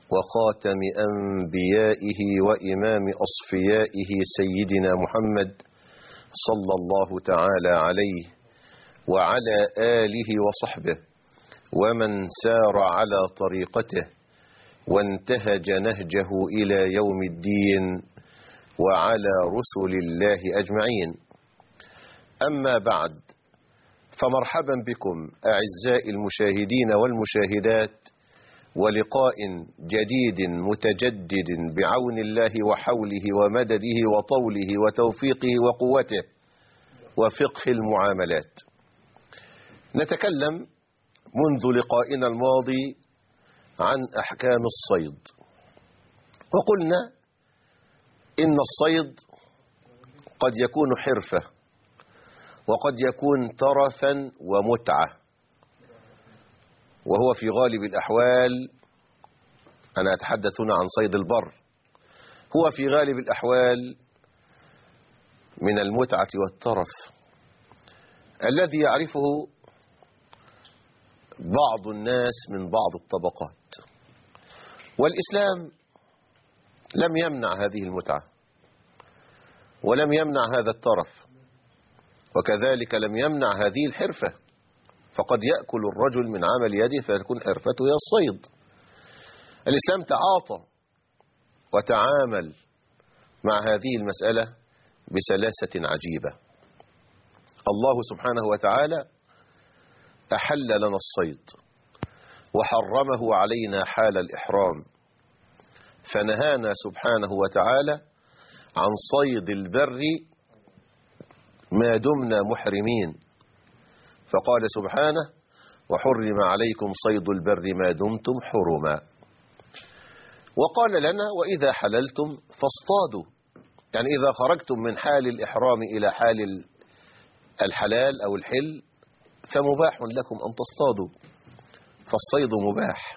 وخاتم أنبيائه وإمام أصفيائه سيدنا محمد صلى الله تعالى عليه وعلى آله وصحبه ومن سار على طريقته وانتهج نهجه إلى يوم الدين وعلى رسل الله أجمعين. أما بعد، فمرحبا بكم أعزائي المشاهدين والمشاهدات، ولقاء جديد متجدد بعون الله وحوله ومدده وطوله وتوفيقه وقوته وفقه المعاملات. نتكلم منذ لقائنا الماضي عن أحكام الصيد، وقلنا إن الصيد قد يكون حرفة وقد يكون ترفا ومتعة، وهو في غالب الأحوال، أنا أتحدث هنا عن صيد البر، هو في غالب الأحوال من المتعة والترف الذي يعرفه بعض الناس من بعض الطبقات، والإسلام لم يمنع هذه المتعة ولم يمنع هذا الترف، وكذلك لم يمنع هذه الحرفة، فقد يأكل الرجل من عمل يده فيكون حرفته هي الصيد. الإسلام تعاطى وتعامل مع هذه المسألة بسلاسة عجيبة. الله سبحانه وتعالى أحل لنا الصيد وحرمه علينا حال الإحرام، فنهانا سبحانه وتعالى عن صيد البر ما دمنا محرمين، فقال سبحانه: وحرم عليكم صيد البر ما دمتم حرما. وقال لنا: وإذا حللتم فاصطادوا، يعني إذا خرجتم من حال الإحرام إلى حال الحلال أو الحل فمباح لكم أن تصطادوا، فالصيد مباح.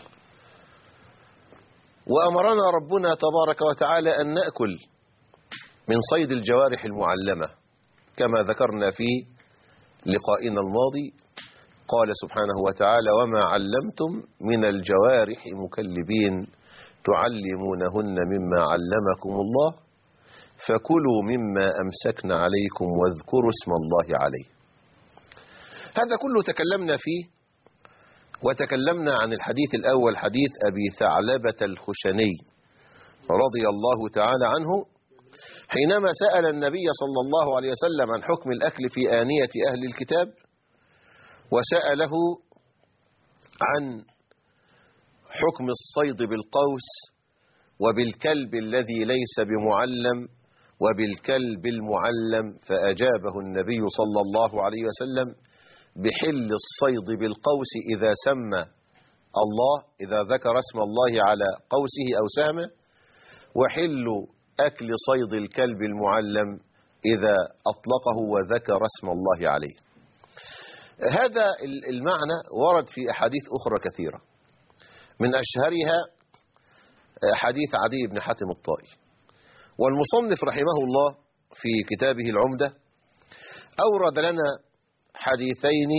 وأمرنا ربنا تبارك وتعالى أن نأكل من صيد الجوارح المعلمة، كما ذكرنا في لقائنا الماضي، قال سبحانه وتعالى: وما علمتم من الجوارح مكلبين تعلمونهن مما علمكم الله فكلوا مما أمسكن عليكم واذكروا اسم الله عليه. هذا كله تكلمنا فيه، وتكلمنا عن الحديث الأول، حديث أبي ثعلبة الخشني رضي الله تعالى عنه، حينما سأل النبي صلى الله عليه وسلم عن حكم الأكل في آنية أهل الكتاب، وسأله عن حكم الصيد بالقوس وبالكلب الذي ليس بمعلم وبالكلب المعلم، فأجابه النبي صلى الله عليه وسلم بحل الصيد بالقوس إذا سمى الله، إذا ذكر اسم الله على قوسه أو سهمه، وحل أكل صيد الكلب المعلم إذا أطلقه وذكر اسم الله عليه. هذا المعنى ورد في أحاديث أخرى كثيرة، من أشهرها حديث عدي بن حاتم الطائي. والمصنف رحمه الله في كتابه العمدة أورد لنا حديثين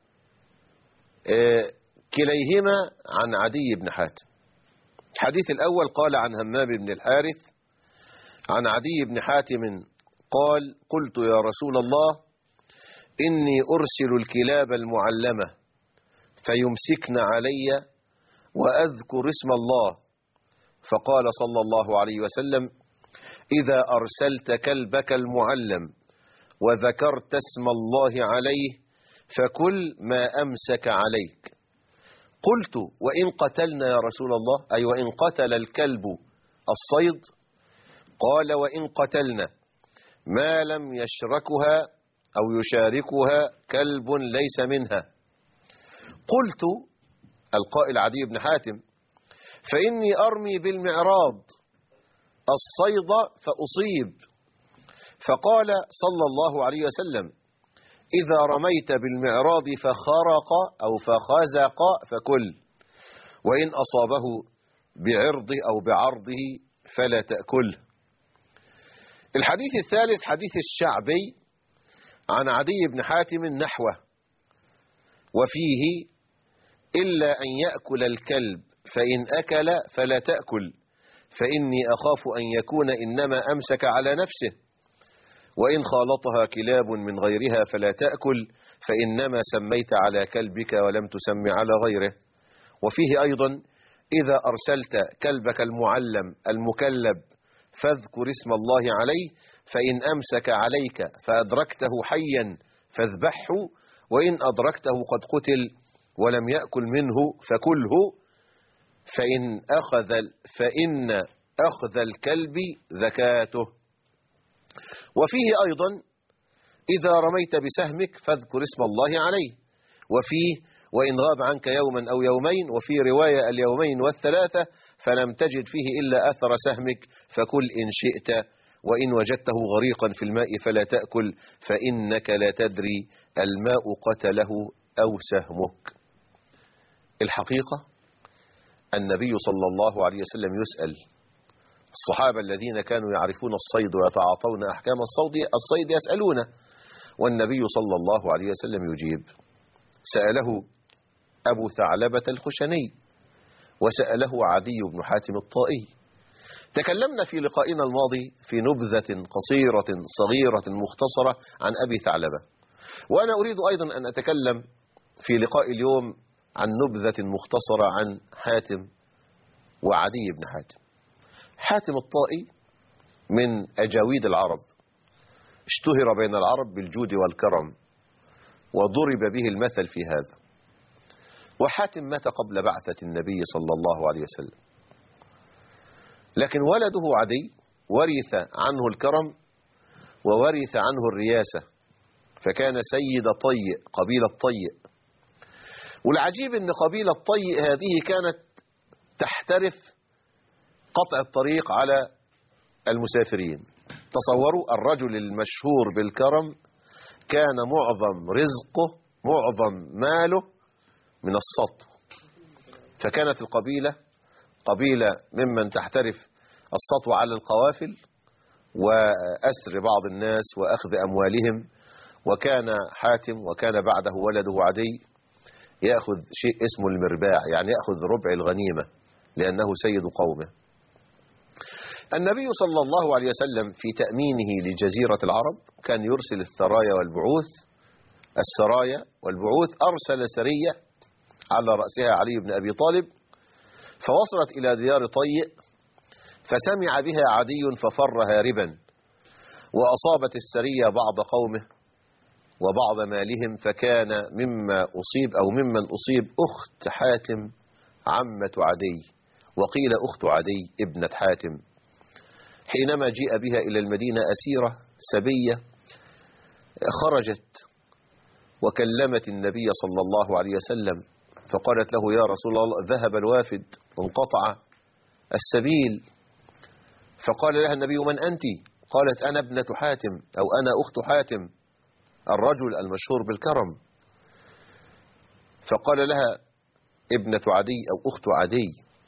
كليهما عن عدي بن حاتم. الحديث الأول قال عن همام بن الحارث عن عدي بن حاتم قال: قلت يا رسول الله إني أرسل الكلاب المعلمة فيمسكن علي وأذكر اسم الله، فقال صلى الله عليه وسلم: إذا أرسلت كلبك المعلم وذكرت اسم الله عليه فكل ما أمسك عليك. قلت: وإن قتلنا يا رسول الله، أي وإن قتل الكلب الصيد؟ قال: وإن قتلنا ما لم يشركها أو يشاركها كلب ليس منها. قلت، القائل عدي بن حاتم: فإني أرمي بالمعراض الصيد فأصيب. فقال صلى الله عليه وسلم: إذا رميت بالمعراض فخرق أو فخزق فكل، وإن أصابه بعرضه أو بعرضه فلا تأكله. الحديث الثالث حديث الشعبي عن عدي بن حاتم نحوه، وفيه: إلا أن يأكل الكلب فإن أكل فلا تأكل، فإني أخاف أن يكون إنما أمسك على نفسه. وإن خالطها كلاب من غيرها فلا تأكل، فإنما سميت على كلبك ولم تسم على غيره. وفيه أيضا: إذا أرسلت كلبك المعلم المكلب فاذكر اسم الله عليه، فإن أمسك عليك فأدركته حيا فاذبحه، وإن أدركته قد قتل ولم يأكل منه فكله، فإن أخذ الكلب ذكاته. وفيه أيضا: إذا رميت بسهمك فاذكر اسم الله عليه. وفيه: وإن غاب عنك يوما أو يومين. وفي رواية: اليومين والثلاثة، فلم تجد فيه إلا أثر سهمك فكل إن شئت، وإن وجدته غريقا في الماء فلا تأكل، فإنك لا تدري الماء قتله أو سهمك. الحقيقة النبي صلى الله عليه وسلم يسأل الصحابة الذين كانوا يعرفون الصيد ويتعاطون أحكام الصيد يسألونه، والنبي صلى الله عليه وسلم يجيب. سأله أبو ثعلبة الخشني، وسأله عدي بن حاتم الطائي. تكلمنا في لقائنا الماضي في نبذة قصيرة صغيرة مختصرة عن أبي ثعلبة، وأنا أريد أيضا أن أتكلم في لقاء اليوم عن نبذة مختصرة عن حاتم وعدي بن حاتم. حاتم الطائي من أجاويد العرب، اشتهر بين العرب بالجود والكرم، وضرب به المثل في هذا. وحاتم مات قبل بعثة النبي صلى الله عليه وسلم، لكن ولده عدي ورث عنه الكرم وورث عنه الرياسة، فكان سيد طيء، قبيلة طيء. والعجيب أن قبيلة طيء هذه كانت تحترف قطع الطريق على المسافرين. تصوروا الرجل المشهور بالكرم كان معظم رزقه، معظم ماله من السطو، فكانت القبيلة قبيلة ممن تحترف السطو على القوافل وأسر بعض الناس وأخذ أموالهم. وكان حاتم وكان بعده ولده عدي يأخذ شيء اسمه المرباع، يعني يأخذ ربع الغنيمة لأنه سيد قومه. النبي صلى الله عليه وسلم في تأمينه لجزيرة العرب كان يرسل السرايا والبعوث. أرسل سرية على رأسها علي بن أبي طالب، فوصلت إلى ديار طيء، فسمع بها عدي ففر هاربا، وأصابت السرية بعض قومه وبعض مالهم، فكان ممن أصيب أخت حاتم عمة عدي، وقيل أخت عدي ابنة حاتم. حينما جيء بها إلى المدينة أسيرة سبية، خرجت وكلمت النبي صلى الله عليه وسلم، فقالت له: يا رسول الله، ذهب الوافد، انقطع السبيل. فقال لها النبي: من أنت؟ قالت: أنا ابنة حاتم، أو أنا أخت حاتم الرجل المشهور بالكرم. فقال لها: ابنة عدي أو أخت عدي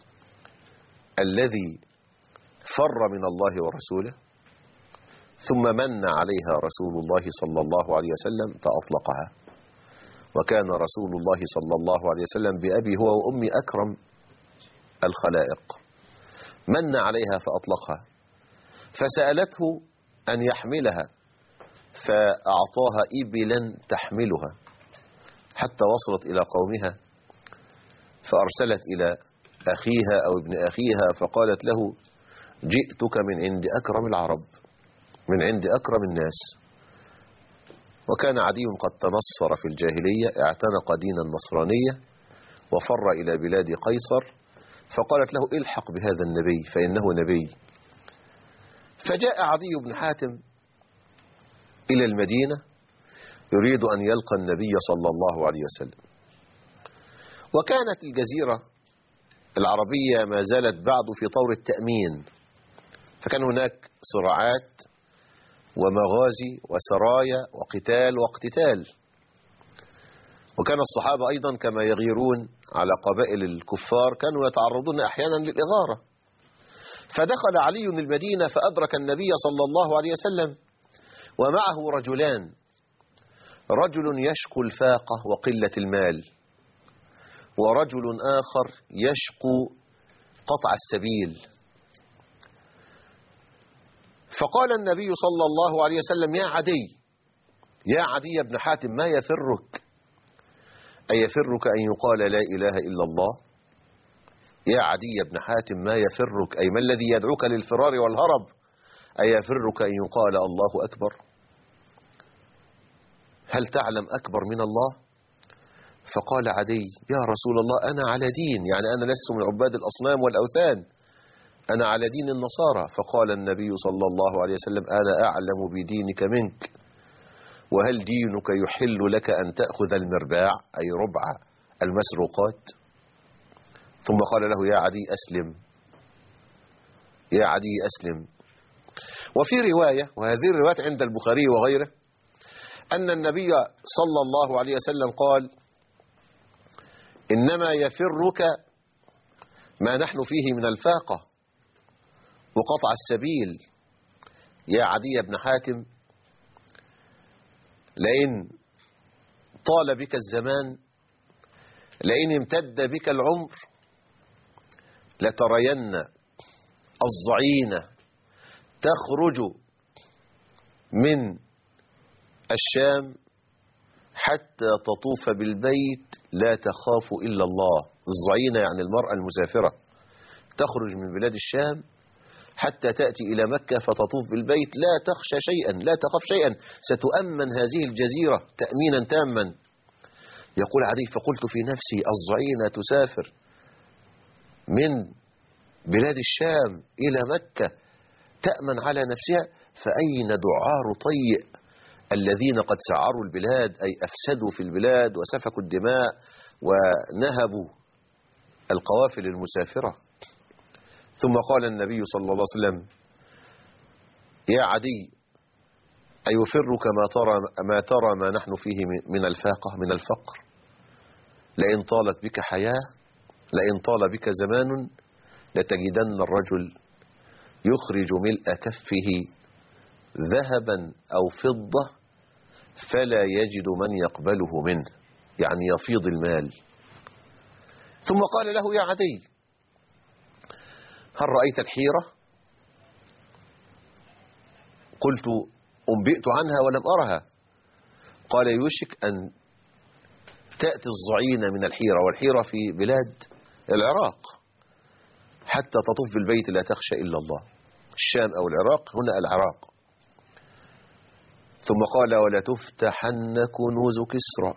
الذي فر من الله ورسوله. ثم من عليها رسول الله صلى الله عليه وسلم فأطلقها، وكان رسول الله صلى الله عليه وسلم بأبي هو وأمي أكرم الخلائق. من عليها فأطلقها، فسألته أن يحملها، فأعطاها إبلا تحملها حتى وصلت إلى قومها، فأرسلت إلى أخيها أو ابن أخيها فقالت له: جئتك من عند أكرم العرب، من عند أكرم الناس. وكان عدي قد تنصر في الجاهلية، اعتنق دين النصرانية وفر إلى بلاد قيصر، فقالت له: الحق بهذا النبي فإنه نبي. فجاء عدي بن حاتم إلى المدينة يريد أن يلقى النبي صلى الله عليه وسلم. وكانت الجزيرة العربية ما زالت بعد في طور التأمين، فكان هناك صراعات ومغازي وسرايا وقتال واقتتال. وكان الصحابة أيضا كما يغيرون على قبائل الكفار كانوا يتعرضون أحيانا للإغارة. فدخل علي المدينة فأدرك النبي صلى الله عليه وسلم ومعه رجلان، رجل يشكو الفاقة وقلة المال، ورجل آخر يشقو قطع السبيل. فقال النبي صلى الله عليه وسلم: يا عدي، يا عدي بن حاتم، ما يفرك؟ أيفرك أن يقال لا إله إلا الله؟ يا عدي بن حاتم، ما يفرك؟ أي ما الذي يدعوك للفرار والهرب؟ أيفرك أن يقال الله أكبر؟ هل تعلم أكبر من الله؟ فقال عدي: يا رسول الله، أنا على دين، يعني أنا لست من عباد الأصنام والأوثان، أنا على دين النصارى. فقال النبي صلى الله عليه وسلم: أنا أعلم بدينك منك، وهل دينك يحل لك أن تأخذ المرباع، أي ربع المسروقات؟ ثم قال له: يا عدي أسلم، يا عدي أسلم. وفي رواية، وهذه الرواية عند البخاري وغيره، أن النبي صلى الله عليه وسلم قال: إنما يفرك ما نحن فيه من الفاقة وقطع السبيل. يا عدي بن حاتم، لئن طال بك الزمان، لئن امتد بك العمر، لترين الضعينة تخرج من الشام حتى تطوف بالبيت لا تخاف إلا الله. الضعينة يعني المرأة المسافرة، تخرج من بلاد الشام حتى تأتي إلى مكة فتطوف بالبيت لا تخشى شيئا، لا تخاف شيئا، ستؤمن هذه الجزيرة تأمينا تاما. يقول عدي: فقلت في نفسي: الضعينة تسافر من بلاد الشام إلى مكة تأمن على نفسها، فأين دعار طيء الذين قد سعروا البلاد، أي أفسدوا في البلاد وسفكوا الدماء ونهبوا القوافل المسافرة. ثم قال النبي صلى الله عليه وسلم: يا عدي، أيفرك ما ترى ما نحن فيه من الفاقة، من الفقر؟ لئن طالت بك حياة، لئن طال بك زمان، لتجدن الرجل يخرج ملء كفه ذهبا أو فضة فلا يجد من يقبله منه، يعني يفيض المال. ثم قال له: يا عدي، هل رأيت الحيرة؟ قلت: أنبئت عنها ولم أرها. قال: يوشك أن تأتي الضعينة من الحيرة، والحيرة في بلاد العراق، حتى تطوف بالبيت لا تخشى إلا الله. الشام أو العراق، هنا العراق. ثم قال: ولتفتحن كنوز كسرى،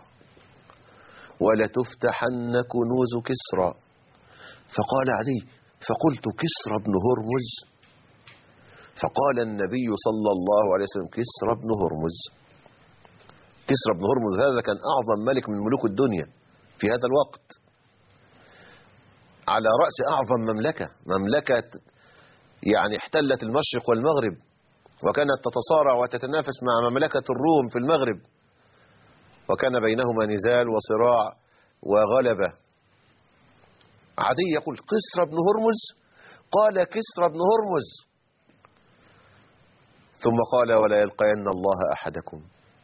ولتفتحن كنوز كسرى. فقال علي: فقلت: كسرى بن هرمز؟ فقال النبي صلى الله عليه وسلم: كسرى بن هرمز. كسرى بن هرمز هذا كان أعظم ملك من ملوك الدنيا في هذا الوقت، على رأس أعظم مملكة يعني احتلت المشرق والمغرب، وكانت تتصارع وتتنافس مع مملكة الروم في المغرب، وكان بينهما نزال وصراع وغلبة. عدي يقول: كسرى بن هرمز؟ قال: كسرى بن هرمز. ثم قال: ولا يلقين الله أحدكم.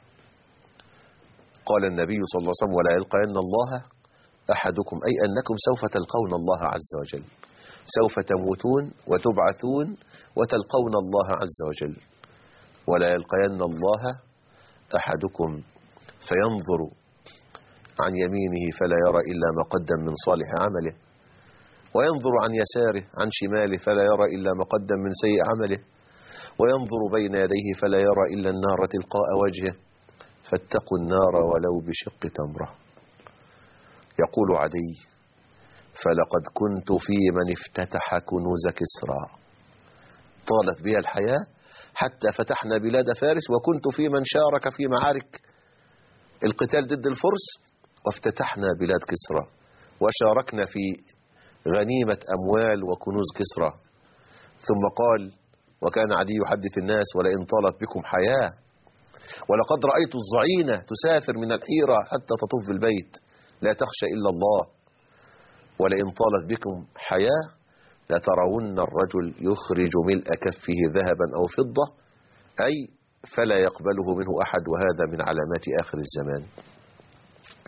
قال النبي صلى الله عليه وسلم: ولا يلقين الله أحدكم، أي أنكم سوف تلقون الله عز وجل، سوف تموتون وتبعثون وتلقون الله عز وجل. ولا يلقين الله أحدكم فينظر عن يمينه فلا يرى إلا ما قدم من صالح عمله، وينظر عن يساره عن شماله فلا يرى إلا ما قدم من سيء عمله، وينظر بين يديه فلا يرى إلا النار تلقاء وجهه، فاتقوا النار ولو بشق تمرة. يقول عدي: فلقد كنت في من افتتح كنوز كسرى، طالت بها الحياة حتى فتحنا بلاد فارس، وكنت في من شارك في معارك القتال ضد الفرس، وافتتحنا بلاد كسرى، وشاركنا في غنيمة أموال وكنوز كسرى. ثم قال: وكان عدي يحدث الناس: ولئن طالت بكم حياة، ولقد رأيت الضعينة تسافر من الحيرة حتى تطوف بالبيت لا تخشى إلا الله، ولئن طالت بكم حياة لترون الرجل يخرج ملء كفه ذهبا أو فضة، أي فلا يقبله منه أحد، وهذا من علامات آخر الزمان.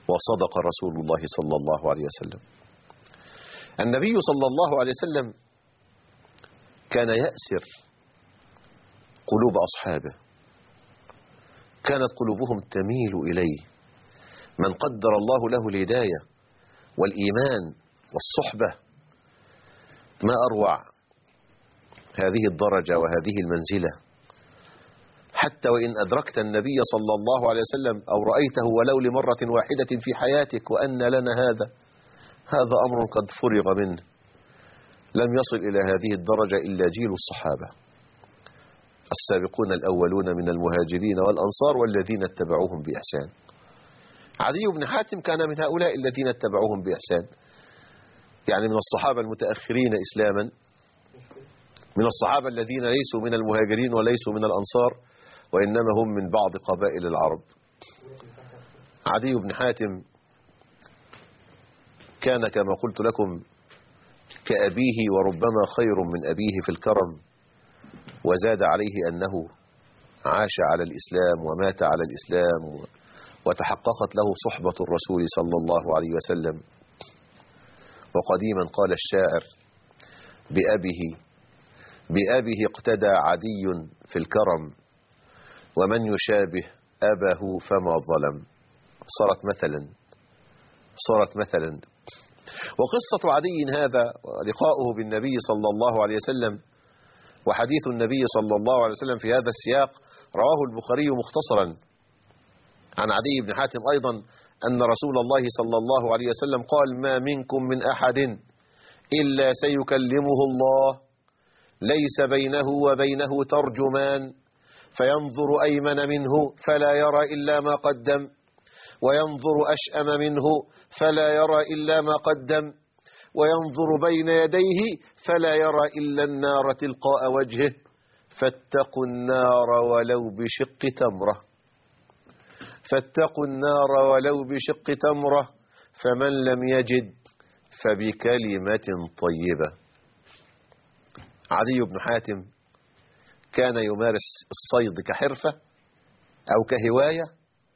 وصدق رسول الله صلى الله عليه وسلم. النبي صلى الله عليه وسلم كان يأسر قلوب أصحابه، كانت قلوبهم تميل إليه. من قدر الله له الهداية والإيمان والصحبة ما أروع هذه الدرجة وهذه المنزلة. حتى وإن أدركت النبي صلى الله عليه وسلم أو رأيته ولو لمرة واحدة في حياتك وأن لنا هذا أمر قد فرغ منه. لم يصل إلى هذه الدرجة إلا جيل الصحابة السابقون الأولون من المهاجرين والأنصار والذين اتبعوهم بإحسان. عدي بن حاتم كان من هؤلاء الذين اتبعوهم بإحسان، يعني من الصحابة المتأخرين إسلاما، من الصحابة الذين ليسوا من المهاجرين وليسوا من الأنصار وإنما هم من بعض قبائل العرب. عدي بن حاتم كان كما قلت لكم كأبيه وربما خير من أبيه في الكرم، وزاد عليه أنه عاش على الإسلام ومات على الإسلام وتحققت له صحبة الرسول صلى الله عليه وسلم. وقديما قال الشاعر بأبيه اقتدى عدي في الكرم، ومن يشابه أباه فما ظلم. صارت مثلا. وقصة عدي هذا لقاؤه بالنبي صلى الله عليه وسلم وحديث النبي صلى الله عليه وسلم في هذا السياق رواه البخاري مختصرا عن عدي بن حاتم أيضا أن رسول الله صلى الله عليه وسلم قال: ما منكم من أحد إلا سيكلمه الله ليس بينه وبينه ترجمان، فينظر أيمن منه فلا يرى إلا ما قدم، وينظر أشأم منه فلا يرى إلا ما قدم، وينظر بين يديه فلا يرى إلا النار تلقاء وجهه، فاتقوا النار ولو بشق تمرة، فاتقوا النار ولو بشق تمرة، فمن لم يجد فبكلمة طيبة. عدي بن حاتم كان يمارس الصيد كحرفة أو كهواية،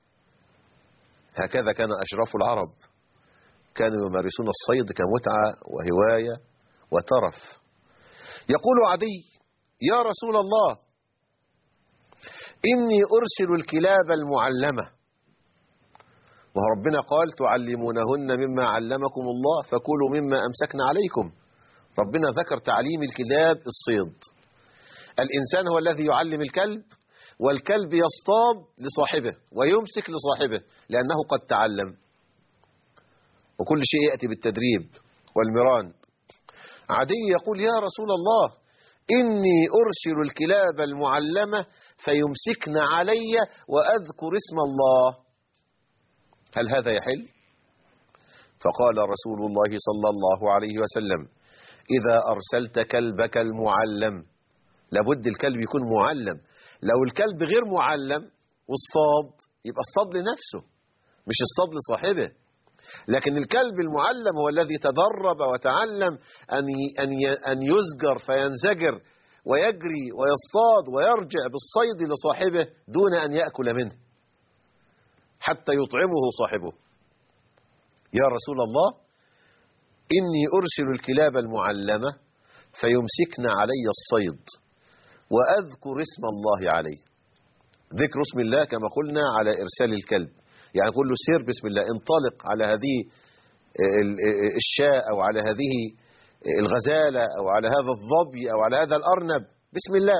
هكذا كان أشراف العرب، كانوا يمارسون الصيد كمتعة وهواية وترف. يقول عدي: يا رسول الله، إني أرسل الكلاب المعلمة، وربنا قال: تعلمونهن مما علمكم الله فكلوا مما أمسكن عليكم. ربنا ذكر تعليم الكلاب الصيد. الإنسان هو الذي يعلم الكلب، والكلب يصطاد لصاحبه ويمسك لصاحبه لأنه قد تعلم، وكل شيء يأتي بالتدريب والمران. عدي يقول: يا رسول الله، إني أرسل الكلاب المعلمة فيمسكن علي وأذكر اسم الله، هل هذا يحل؟ فقال رسول الله صلى الله عليه وسلم: إذا أرسلت كلبك المعلم، لابد الكلب يكون معلم. لو الكلب غير معلم واصطاد يبقى اصطاد لنفسه مش اصطاد لصاحبه، لكن الكلب المعلم هو الذي تدرب وتعلم أن يزجر فينزجر ويجري ويصطاد ويرجع بالصيد لصاحبه دون أن يأكل منه حتى يطعمه صاحبه. يا رسول الله، إني أرسل الكلاب المعلمة فيمسكن علي الصيد وأذكر اسم الله عليه. ذكر اسم الله كما قلنا على إرسال الكلب، يعني قل له سير بسم الله، انطلق على هذه الشاة أو على هذه الغزالة أو على هذا الظبي أو على هذا الأرنب بسم الله،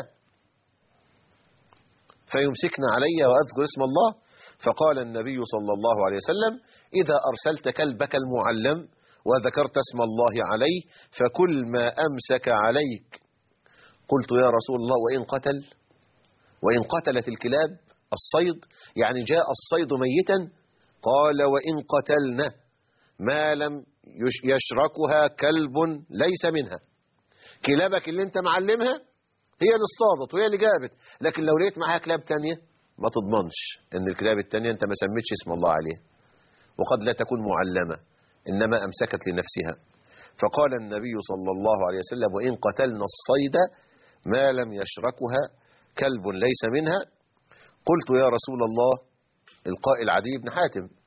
فيمسكن علي وأذكر اسم الله. فقال النبي صلى الله عليه وسلم: إذا أرسلت كلبك المعلم وذكرت اسم الله عليه فكل ما أمسك عليك. قلت: يا رسول الله، وإن قتلت الكلاب الصيد، يعني جاء الصيد ميتا؟ قال: وإن قتلنا ما لم يشركها كلب ليس منها. كلابك اللي انت معلمها هي اللي اصطادت وهي اللي جابت، لكن لو لقيت معها كلاب تانية ما تضمنش ان الكلاب التانية انت ما سميتش اسم الله عليها، وقد لا تكون معلمة انما امسكت لنفسها. فقال النبي صلى الله عليه وسلم: وإن قتلنا الصيد ما لم يشركها كلب ليس منها. قلت: يا رسول الله، القائل عدي بن حاتم،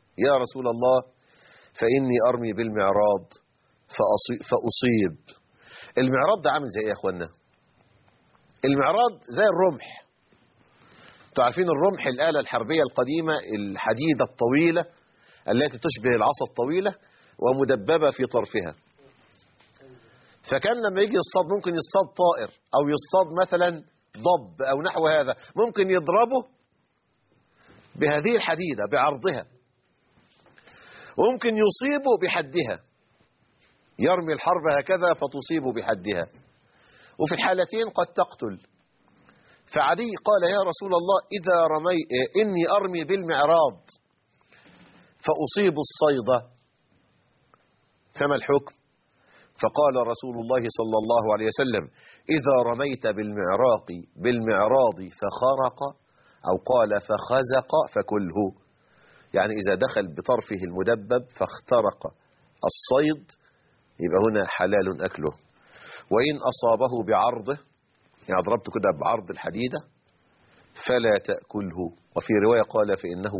يا رسول الله فإني أرمي بالمعراض فأصيب. المعراض ده عامل زي إيه يا أخوانا؟ المعراض زي الرمح. انتوا عارفين الرمح، الآلة الحربية القديمة الحديدة الطويلة التي تشبه العصا الطويلة ومدببة في طرفها. فكان لما يجي يصطاد ممكن يصطاد طائر أو يصطاد مثلا ضب أو نحو هذا، ممكن يضربه بهذه الحديدة بعرضها، وممكن يصيبه بحدها، يرمي الحرب هكذا فتصيب بحدها، وفي الحالتين قد تقتل. فعلي قال يا رسول الله إني أرمي بالمعراض فأصيب الصيد، فما الحكم؟ فقال رسول الله صلى الله عليه وسلم إذا رميت بالمعراض فخرق أو قال فخزق فكله، يعني إذا دخل بطرفه المدبب فاخترق الصيد يبقى هنا حلال أكله. وإن أصابه بعرضه، يعني ضربته كده بعرض الحديدة، فلا تأكله. وفي رواية قال فإنه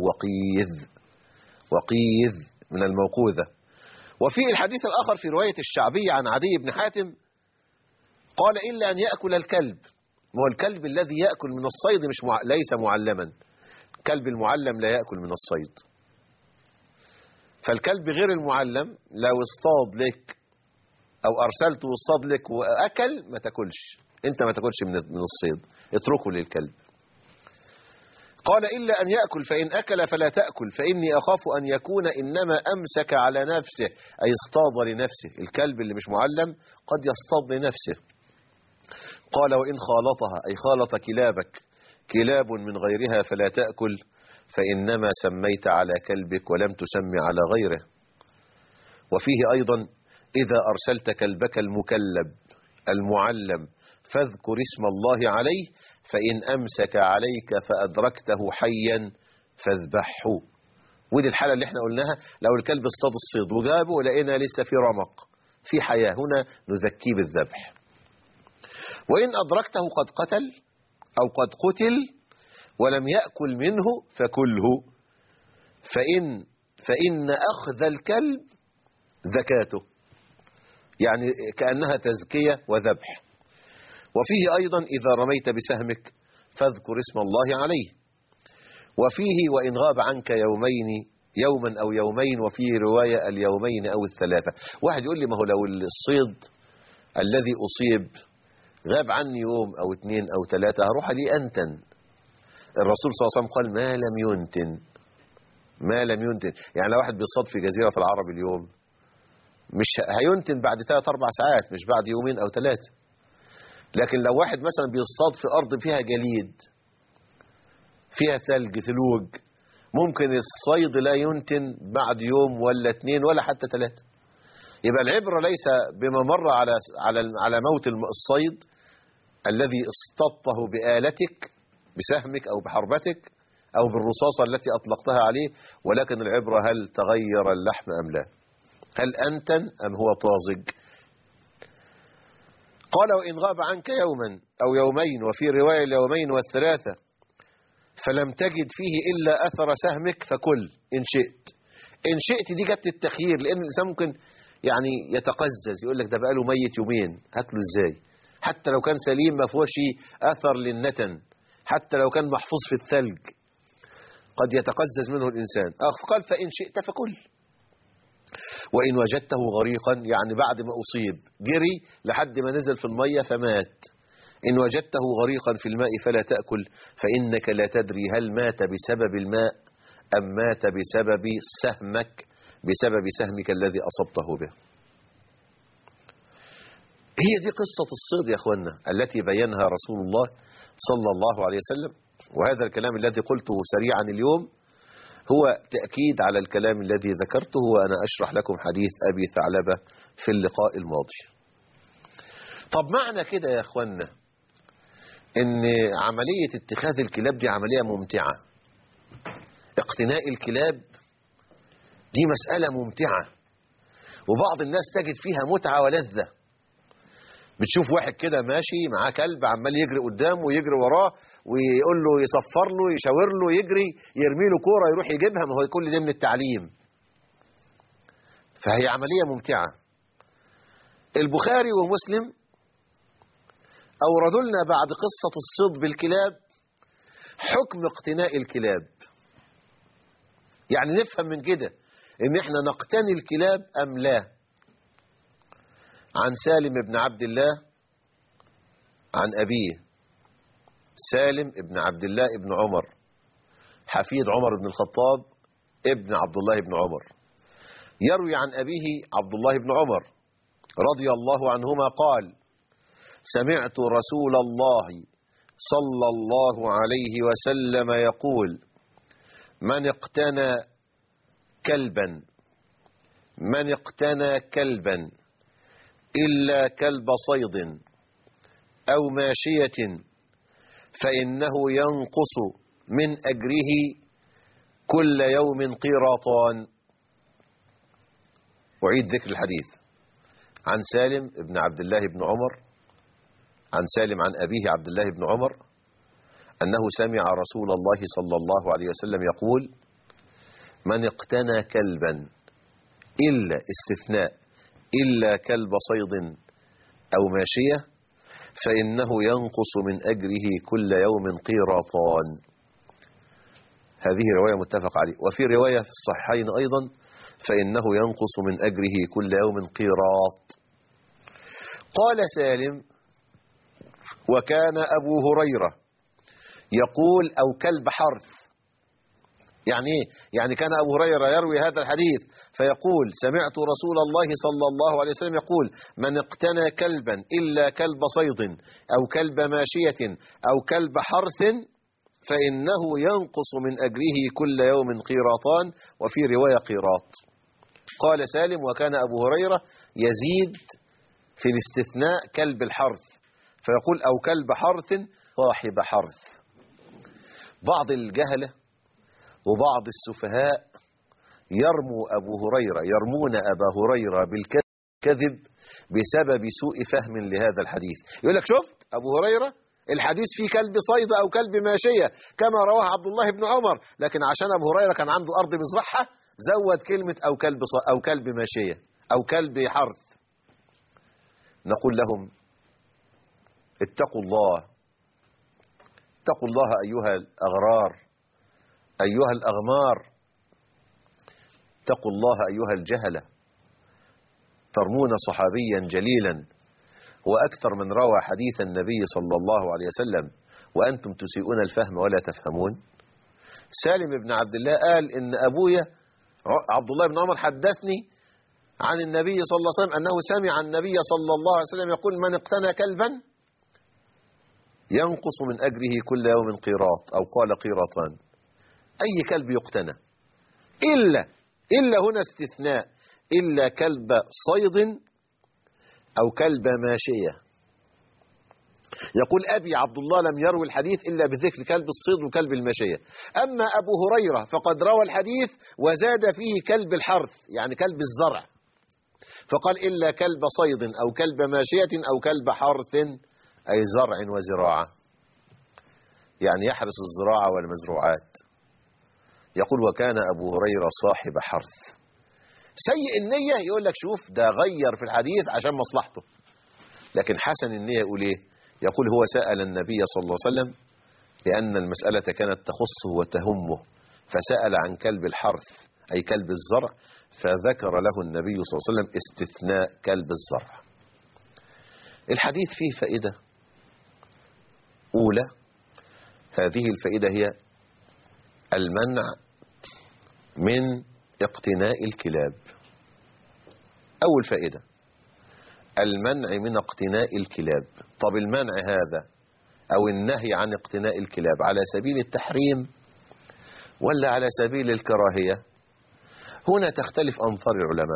وقيذ من الموقوذة. وفي الحديث الآخر في رواية الشعبي عن عدي بن حاتم قال إلا أن يأكل الكلب. وهو الكلب الذي يأكل من الصيد ليس معلما، الكلب المعلم لا يأكل من الصيد. فالكلب غير المعلم لو اصطاد لك أو أرسلته واصطاد لك وأكل ما تاكلش، أنت ما تاكلش من الصيد، اتركه للكلب. قال إلا أن يأكل، فإن أكل فلا تأكل فإني أخاف أن يكون إنما أمسك على نفسه، أي اصطاد لنفسه. الكلب اللي مش معلم قد يصطاد لنفسه. قال وإن خالطها، أي خالط كلاب من غيرها فلا تأكل، فإنما سميت على كلبك ولم تسمي على غيره. وفيه أيضا إذا أرسلت كلبك المكلب المعلم فاذكر اسم الله عليه، فإن أمسك عليك فأدركته حيا فاذبحه. ودي الحالة اللي احنا قلناها، لو الكلب اصطاد الصيد وجابه ولقينا لسه في رمق في حياة، هنا نذكيه بالذبح. وإن أدركته قد قتل أو قد قتل ولم يأكل منه فكله، فإن أخذ الكلب زكاته، يعني كأنها تزكية وذبح. وفيه أيضا إذا رميت بسهمك فاذكر اسم الله عليه. وفيه وإن غاب عنك يوما أو يومين، وفي رواية اليومين أو الثلاثة. واحد يقول لي ما هو لو الصيد الذي أصيب غاب عني يوم أو 2 أو 3 هروح لي أنتن. الرسول صلى الله عليه وسلم قال ما لم ينتن، يعني لو واحد بيصطاد في جزيرة العرب اليوم مش هينتن بعد 3-4 ساعات، مش بعد 2 أو 3. لكن لو واحد مثلا بيصطاد في أرض فيها جليد فيها ثلوج، ممكن الصيد لا ينتن بعد يوم ولا 2 ولا حتى 3. يبقى العبرة ليس بما مر على موت الصيد الذي اصطدته بآلتك بسهمك أو بحربتك أو بالرصاصة التي أطلقتها عليه، ولكن العبرة هل تغير اللحم أم لا، هل أنتن أم هو طازج. قال وإن غاب عنك يوما أو يومين، وفي رواية اليومين والثلاثة، فلم تجد فيه إلا أثر سهمك فكل إن شئت دي جت التخيير، لأن الإنسان ممكن يعني يتقزز يقول لك ده بقاله ميت يومين هاكله إزاي، حتى لو كان سليم ما فيهوش أثر للنتن، حتى لو كان محفوظ في الثلج قد يتقزز منه الإنسان. قال فإن شئت فكل. وإن وجدته غريقا، يعني بعد ما أصيب جري لحد ما نزل في المية فمات، إن وجدته غريقا في الماء فلا تأكل، فإنك لا تدري هل مات بسبب الماء أم مات بسبب سهمك الذي أصبته به. هي دي قصة الصيد يا أخوانا التي بينها رسول الله صلى الله عليه وسلم. وهذا الكلام الذي قلته سريعا اليوم هو تأكيد على الكلام الذي ذكرته، وأنا أشرح لكم حديث أبي ثعلبة في اللقاء الماضي. طب معنى كده يا أخوانا إن عملية اتخاذ الكلاب دي عملية ممتعة، اقتناء الكلاب دي مسألة ممتعة، وبعض الناس تجد فيها متعة ولذة، بتشوف واحد كده ماشي معاه كلب عمال يجري قدامه ويجري وراه ويقول له يصفر له يشاور له يجري يرمي له كوره يروح يجيبها، ما هو كل ده من التعليم. فهي عملية ممتعة. البخاري ومسلم أوردوا لنا بعد قصة الصيد بالكلاب حكم اقتناء الكلاب. يعني نفهم من كده ان احنا نقتني الكلاب ام لا. عن سالم بن عبد الله عن أبيه، سالم بن عبد الله بن عمر حفيد عمر بن الخطاب ابن عبد الله بن عمر، يروي عن أبيه عبد الله بن عمر رضي الله عنهما قال: سمعت رسول الله صلى الله عليه وسلم يقول: من اقتنى كلبا إلا كلب صيد أو ماشية فإنه ينقص من أجره كل يوم قيراطان. أعيد ذكر الحديث. عن سالم بن عبد الله بن عمر، عن سالم عن أبيه عبد الله بن عمر أنه سمع رسول الله صلى الله عليه وسلم يقول: من اقتنى كلبا إلا استثناء إلا كلب صيد أو ماشية فإنه ينقص من أجره كل يوم قيراطان. هذه رواية متفق عليه. وفي رواية في الصحيحين أيضا: فإنه ينقص من أجره كل يوم قيراط. قال سالم: وكان أبو هريرة يقول: أو كلب حرث. يعني إيه؟ يعني كان أبو هريرة يروي هذا الحديث فيقول: سمعت رسول الله صلى الله عليه وسلم يقول: من اقتنى كلبا إلا كلب صيد أو كلب ماشية أو كلب حرث فإنه ينقص من أجره كل يوم قيراطان. وفي رواية قيراط. قال سالم: وكان أبو هريرة يزيد في الاستثناء كلب الحرث فيقول: أو كلب حرث صاحب حرث. بعض الجهلة وبعض السفهاء يرمون أبا هريرة بالكذب بسبب سوء فهم لهذا الحديث. يقول لك: شفت أبو هريرة الحديث فيه كلب صيد أو كلب ماشية كما رواه عبد الله بن عمر، لكن عشان أبو هريرة كان عنده أرض مزرعها زود كلمة أو كلب ماشية أو كلب حرث. نقول لهم: اتقوا الله، اتقوا الله أيها الأغرار، أيها الأغمار، اتقوا الله أيها الجهلة. ترمون صحابيا جليلا وأكثر من روى حديث النبي صلى الله عليه وسلم وأنتم تسيئون الفهم ولا تفهمون. سالم بن عبد الله قال إن أبويا عبد الله بن عمر حدثني عن النبي صلى الله عليه وسلم أنه سمع النبي صلى الله عليه وسلم يقول: من اقتنى كلبا ينقص من أجره كل يوم قيراط أو قال قيراطان. أي كلب يقتنى إلا هنا استثناء إلا كلب صيد أو كلب ماشية. يقول أبي عبد الله لم يروي الحديث إلا بذكر كلب الصيد وكلب الماشية. أما أبو هريرة فقد روى الحديث وزاد فيه كلب الحرث يعني كلب الزرع، فقال: إلا كلب صيد أو كلب ماشية أو كلب حرث أي زرع وزراعة، يعني يحرس الزراعة والمزروعات. يقول: وكان أبو هريرة صاحب حرث. سيء النية يقول لك: شوف ده غير في الحديث عشان مصلحته. لكن حسن النية يقول إيه؟ يقول: هو سأل النبي صلى الله عليه وسلم لأن المسألة كانت تخصه وتهمه، فسأل عن كلب الحرث أي كلب الزرع، فذكر له النبي صلى الله عليه وسلم استثناء كلب الزرع. الحديث فيه فائدة أولى، هذه الفائدة هي المنع من اقتناء الكلاب. أول فائدة المنع من اقتناء الكلاب. طب المنع هذا أو النهي عن اقتناء الكلاب على سبيل التحريم ولا على سبيل الكراهية؟ هنا تختلف أنظار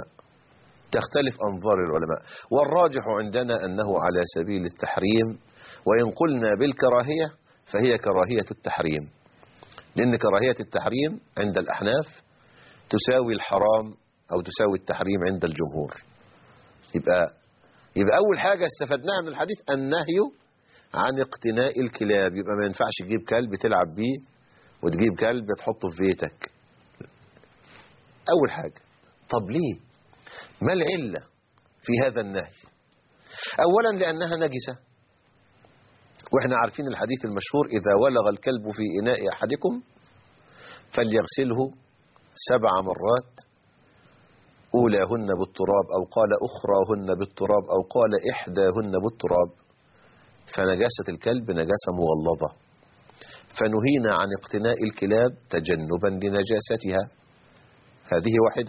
العلماء، والراجح عندنا أنه على سبيل التحريم، وإن قلنا بالكراهية فهي كراهية التحريم، لأن كراهية التحريم عند الأحناف تساوي الحرام أو تساوي التحريم عند الجمهور. يبقى يبقى أول حاجة استفدناها من الحديث النهي عن اقتناء الكلاب. يبقى ما ينفعش تجيب كلب تلعب بيه وتجيب كلب تحطه في بيتك. أول حاجة. طب ليه؟ ما العلة في هذا النهي؟ أولا لأنها نجسة، وإحنا عارفين الحديث المشهور: إذا ولغ الكلب في إناء أحدكم فليغسله 7 مرات، أولاهن بالتراب، أو قال أخراهن بالتراب، أو قال إحداهن بالتراب. فنجاسة الكلب نجاسة مغلظة، فنهينا عن اقتناء الكلاب تجنبا لنجاستها. هذه واحدة.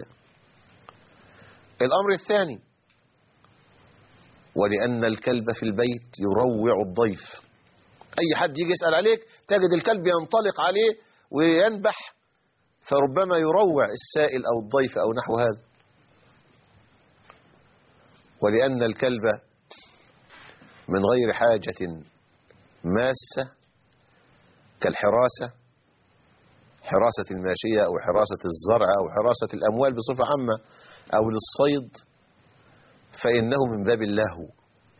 الأمر الثاني: ولأن الكلب في البيت يروع الضيف. أي حد يجي يسأل عليك تجد الكلب ينطلق عليه وينبح، فربما يروع السائل أو الضيف أو نحو هذا. ولأن الكلب من غير حاجة ماسة كالحراسة، حراسة الماشية أو حراسة الزرع أو حراسة الأموال بصفة عامة أو للصيد، فإنه من باب اللهو،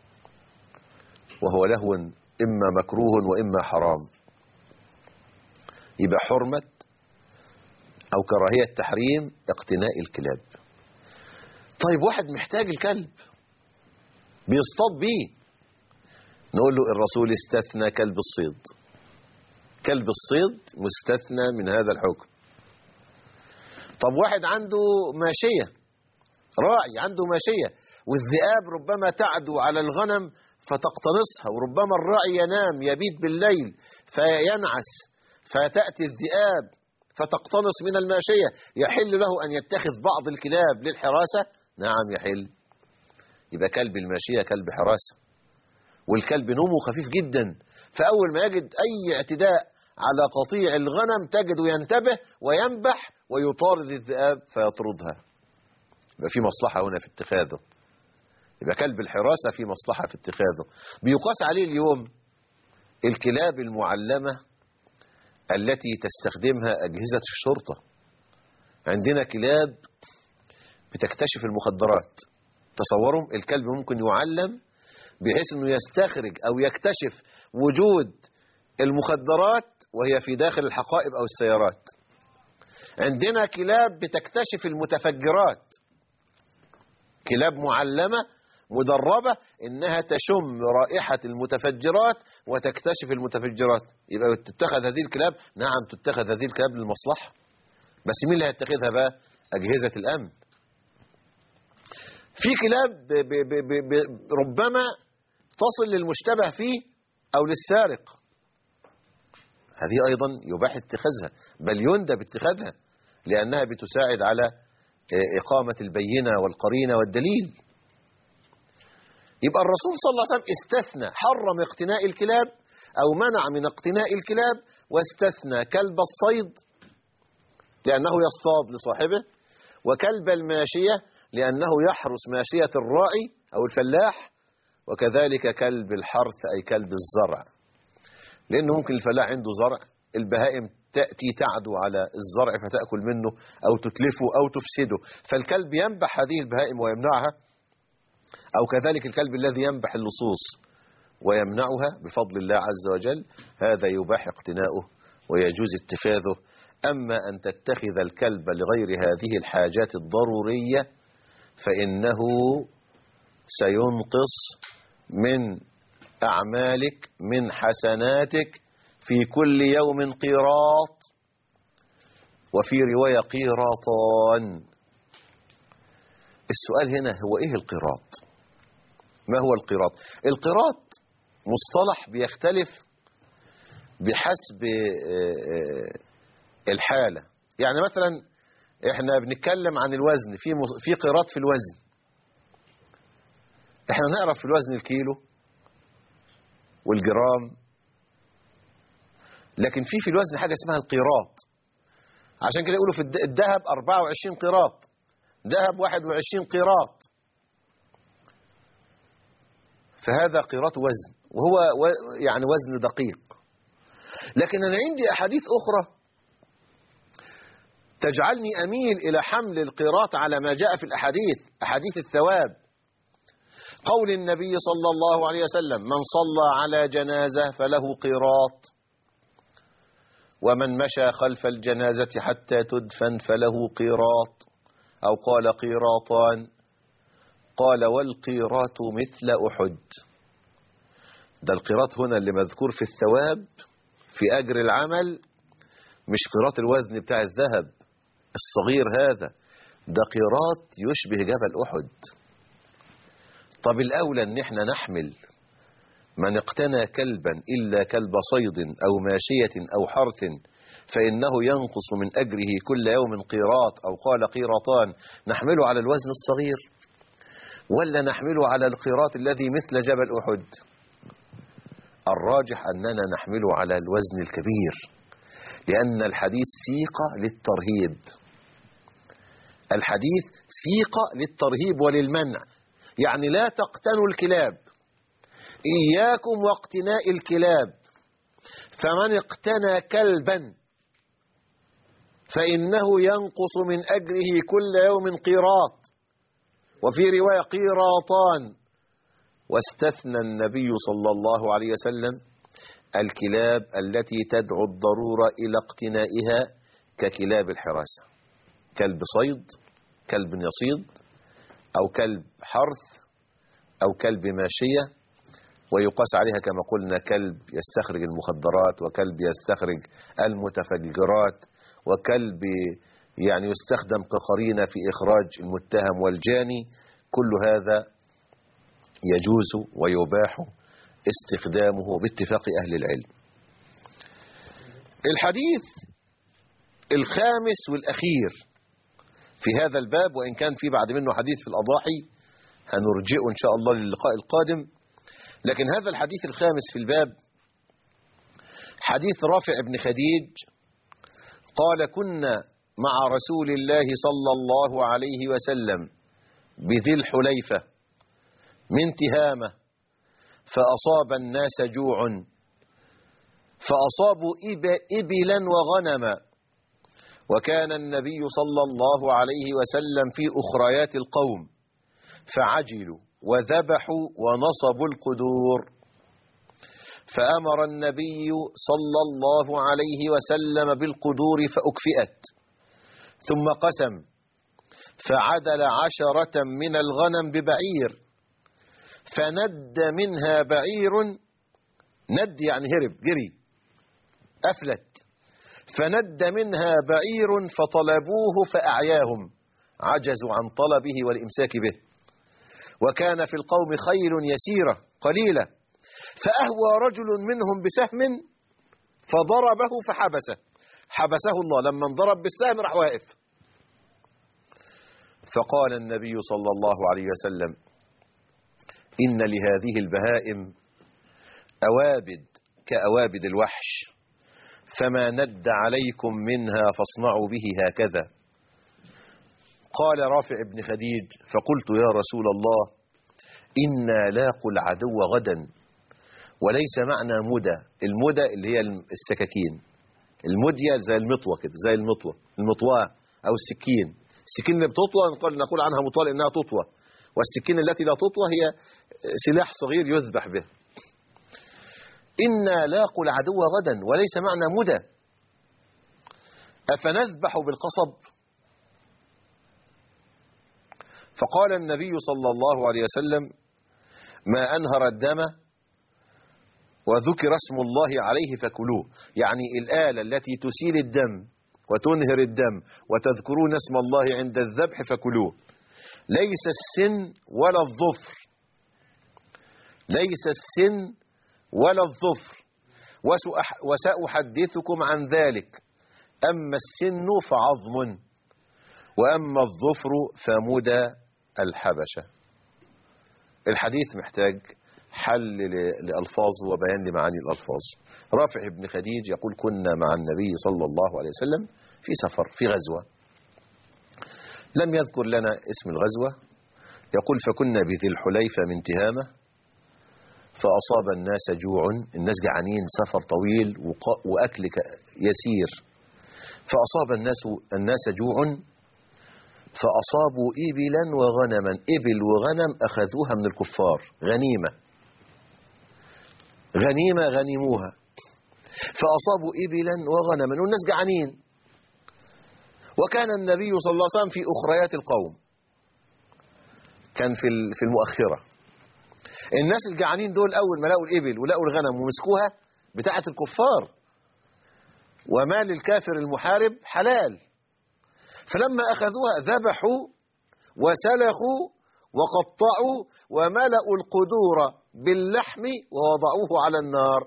وهو لهو إما مكروه وإما حرام. يبقى حرمة أو كراهية تحريم اقتناء الكلاب. طيب واحد محتاج الكلب بيصطاد بيه، نقول له الرسول استثنى كلب الصيد. كلب الصيد مستثنى من هذا الحكم. طب واحد عنده ماشية، راعي عنده ماشية، والذئاب ربما تعدو على الغنم فتقتنصها، وربما الراعي ينام يبيت بالليل فينعس فتأتي الذئاب فتقتنص من الماشية، يحل له أن يتخذ بعض الكلاب للحراسة؟ نعم يحل. يبقى كلب الماشية كلب حراسة. والكلب نومه خفيف جدا، فأول ما يجد أي اعتداء على قطيع الغنم تجده ينتبه وينبح ويطارد الذئاب فيطردها. يبقى في مصلحة هنا في اتخاذه. يبقى كلب الحراسة في مصلحة في اتخاذه. بيقاس عليه اليوم الكلاب المعلمة التي تستخدمها أجهزة الشرطة. عندنا كلاب بتكتشف المخدرات. تصوروا الكلب ممكن يعلم بحيث أنه يستخرج أو يكتشف وجود المخدرات وهي في داخل الحقائب أو السيارات. عندنا كلاب بتكتشف المتفجرات، كلاب معلمة مدربة إنها تشم رائحة المتفجرات وتكتشف المتفجرات. يبقى تتخذ هذه الكلاب؟ نعم تتخذ هذه الكلاب للمصلحة، بس مين اللي هيتخذها بقى؟ أجهزة الأمن. في كلاب ربما تصل للمشتبه فيه أو للسارق، هذه أيضا يباح اتخاذها، بل يندب اتخاذها، لأنها بتساعد على إقامة البينة والقرينة والدليل. يبقى الرسول صلى الله عليه وسلم استثنى، حرم اقتناء الكلاب أو منع من اقتناء الكلاب، واستثنى كلب الصيد لأنه يصطاد لصاحبه، وكلب الماشية لأنه يحرس ماشية الراعي أو الفلاح، وكذلك كلب الحرث أي كلب الزرع، لأنه ممكن الفلاح عنده زرع، البهائم تأتي تعدو على الزرع فتأكل منه أو تتلفه أو تفسده، فالكلب ينبح هذه البهائم ويمنعها، أو كذلك الكلب الذي ينبح اللصوص ويمنعها بفضل الله عز وجل. هذا يباح اقتناؤه ويجوز اتخاذه. أما أن تتخذ الكلب لغير هذه الحاجات الضرورية فإنه سينقص من أعمالك، من حسناتك، في كل يوم قيراط، وفي رواية قيراطان. السؤال هنا هو إيه القيراط؟ ما هو القيراط؟ القيراط مصطلح بيختلف بحسب الحالة. يعني مثلا احنا بنتكلم عن الوزن، في قيراط في الوزن. احنا نعرف في الوزن الكيلو والجرام، لكن في الوزن حاجة اسمها القيراط. عشان كده يقولوا في الذهب 24 قيراط، ذهب 21 قيراط، فهذا قيراط وزن، وهو يعني وزن دقيق. لكن أنا عندي أحاديث أخرى تجعلني أميل إلى حمل القيراط على ما جاء في الأحاديث، أحاديث الثواب. قول النبي صلى الله عليه وسلم: من صلى على جنازة فله قيراط، ومن مشى خلف الجنازة حتى تدفن فله قيراط، أو قال قيراطان. قال: والقيراط مثل أحد. ده القيراط هنا اللي مذكور في الثواب في أجر العمل، مش قيراط الوزن بتاع الذهب الصغير هذا، ده قيراط يشبه جبل أحد. طب الأولى ان احنا نحمل من اقتنى كلبا إلا كلب صيد أو ماشية أو حرث فإنه ينقص من أجره كل يوم قيراط، أو قال قيراطان، نحمله على الوزن الصغير ولا نحمله على القيراط الذي مثل جبل أحد؟ الراجح أننا نحمله على الوزن الكبير، لأن الحديث سيقة للترهيب. الحديث سيقة للترهيب وللمنع، يعني لا تقتنوا الكلاب، إياكم واقتناء الكلاب، فمن اقتنى كلبا فإنه ينقص من أجره كل يوم قيراط، وفي رواية قيراطان. واستثنى النبي صلى الله عليه وسلم الكلاب التي تدعو الضرورة إلى اقتنائها ككلاب الحراسة، كلب صيد، كلب يصيد، أو كلب حرث، أو كلب ماشية، ويقاس عليها كما قلنا كلب يستخرج المخدرات، وكلب يستخرج المتفجرات، وكلب يعني يستخدم كقرينة في إخراج المتهم والجاني. كل هذا يجوز ويباح استخدامه باتفاق أهل العلم. الحديث الخامس والأخير في هذا الباب، وإن كان في بعد منه حديث في الأضاحي هنرجئه إن شاء الله للقاء القادم، لكن هذا الحديث الخامس في الباب حديث رافع بن خديج قال: كنا مع رسول الله صلى الله عليه وسلم بذي الحليفة من تهامة، فأصاب الناس جوع، فأصابوا إبلا وغنما، وكان النبي صلى الله عليه وسلم في أخريات القوم، فعجلوا وذبحوا ونصبوا القدور، فأمر النبي صلى الله عليه وسلم بالقدور فأكفئت، ثم قسم فعدل 10 من الغنم ببعير، فند منها بعير، ند يعني هرب جري أفلت، فند منها بعير فطلبوه فأعياهم، عجزوا عن طلبه والإمساك به، وكان في القوم خيل يسيرة قليلة، فأهوى رجل منهم بسهم فضربه حبسه الله، لما انضرب بالسهم راح واقف. فقال النبي صلى الله عليه وسلم: إن لهذه البهائم أوابد كأوابد الوحش، فما ند عليكم منها فاصنعوا به هكذا. قال رافع بن خديج: فقلت يا رسول الله إنا لاقوا العدو غدا، وليس معنى مدى، المدى اللي هي السكاكين، المدية زي المطوة كده، زي المطواه أو السكين اللي بتطوى نقول عنها مطوى لأنها تطوى، والسكين التي لا تطوى هي سلاح صغير يذبح به. إنا لاقوا العدو غدا وليس معنى مدى، أفنذبح بالقصب؟ فقال النبي صلى الله عليه وسلم: ما أنهر الدم وذكر اسم الله عليه فكلوه، يعني الآلة التي تسيل الدم وتنهر الدم وتذكرون اسم الله عند الذبح فكلوه، ليس السن ولا الظفر، ليس السن ولا الظفر، وسأحدثكم عن ذلك، أما السن فعظم، وأما الظفر فمدى الحبشة. الحديث محتاج حل لألفاظه وبيان لمعاني الألفاظ. رافع بن خديج يقول: كنا مع النبي صلى الله عليه وسلم في سفر، في غزوة، لم يذكر لنا اسم الغزوة. يقول: فكنا بذي الحليفة من تهامة، فأصاب الناس جوع، الناس جعانين، سفر طويل وأكل يسير، فأصاب الناس جوع، فأصابوا إبلا وغنما، إبل وغنم أخذوها من الكفار غنيمة، غنيمة غنموها، فأصابوا إبلا وغنما والناس جعانين. وكان النبي صلى الله عليه وسلم في أخريات القوم، كان في المؤخرة. الناس الجعانين دول أول ما لقوا الإبل ولقوا الغنم ومسكوها بتاعة الكفار، ومال الكافر المحارب حلال، فلما أخذوها ذبحوا وسلخوا وقطعوا وملأوا القدور باللحم ووضعوه على النار.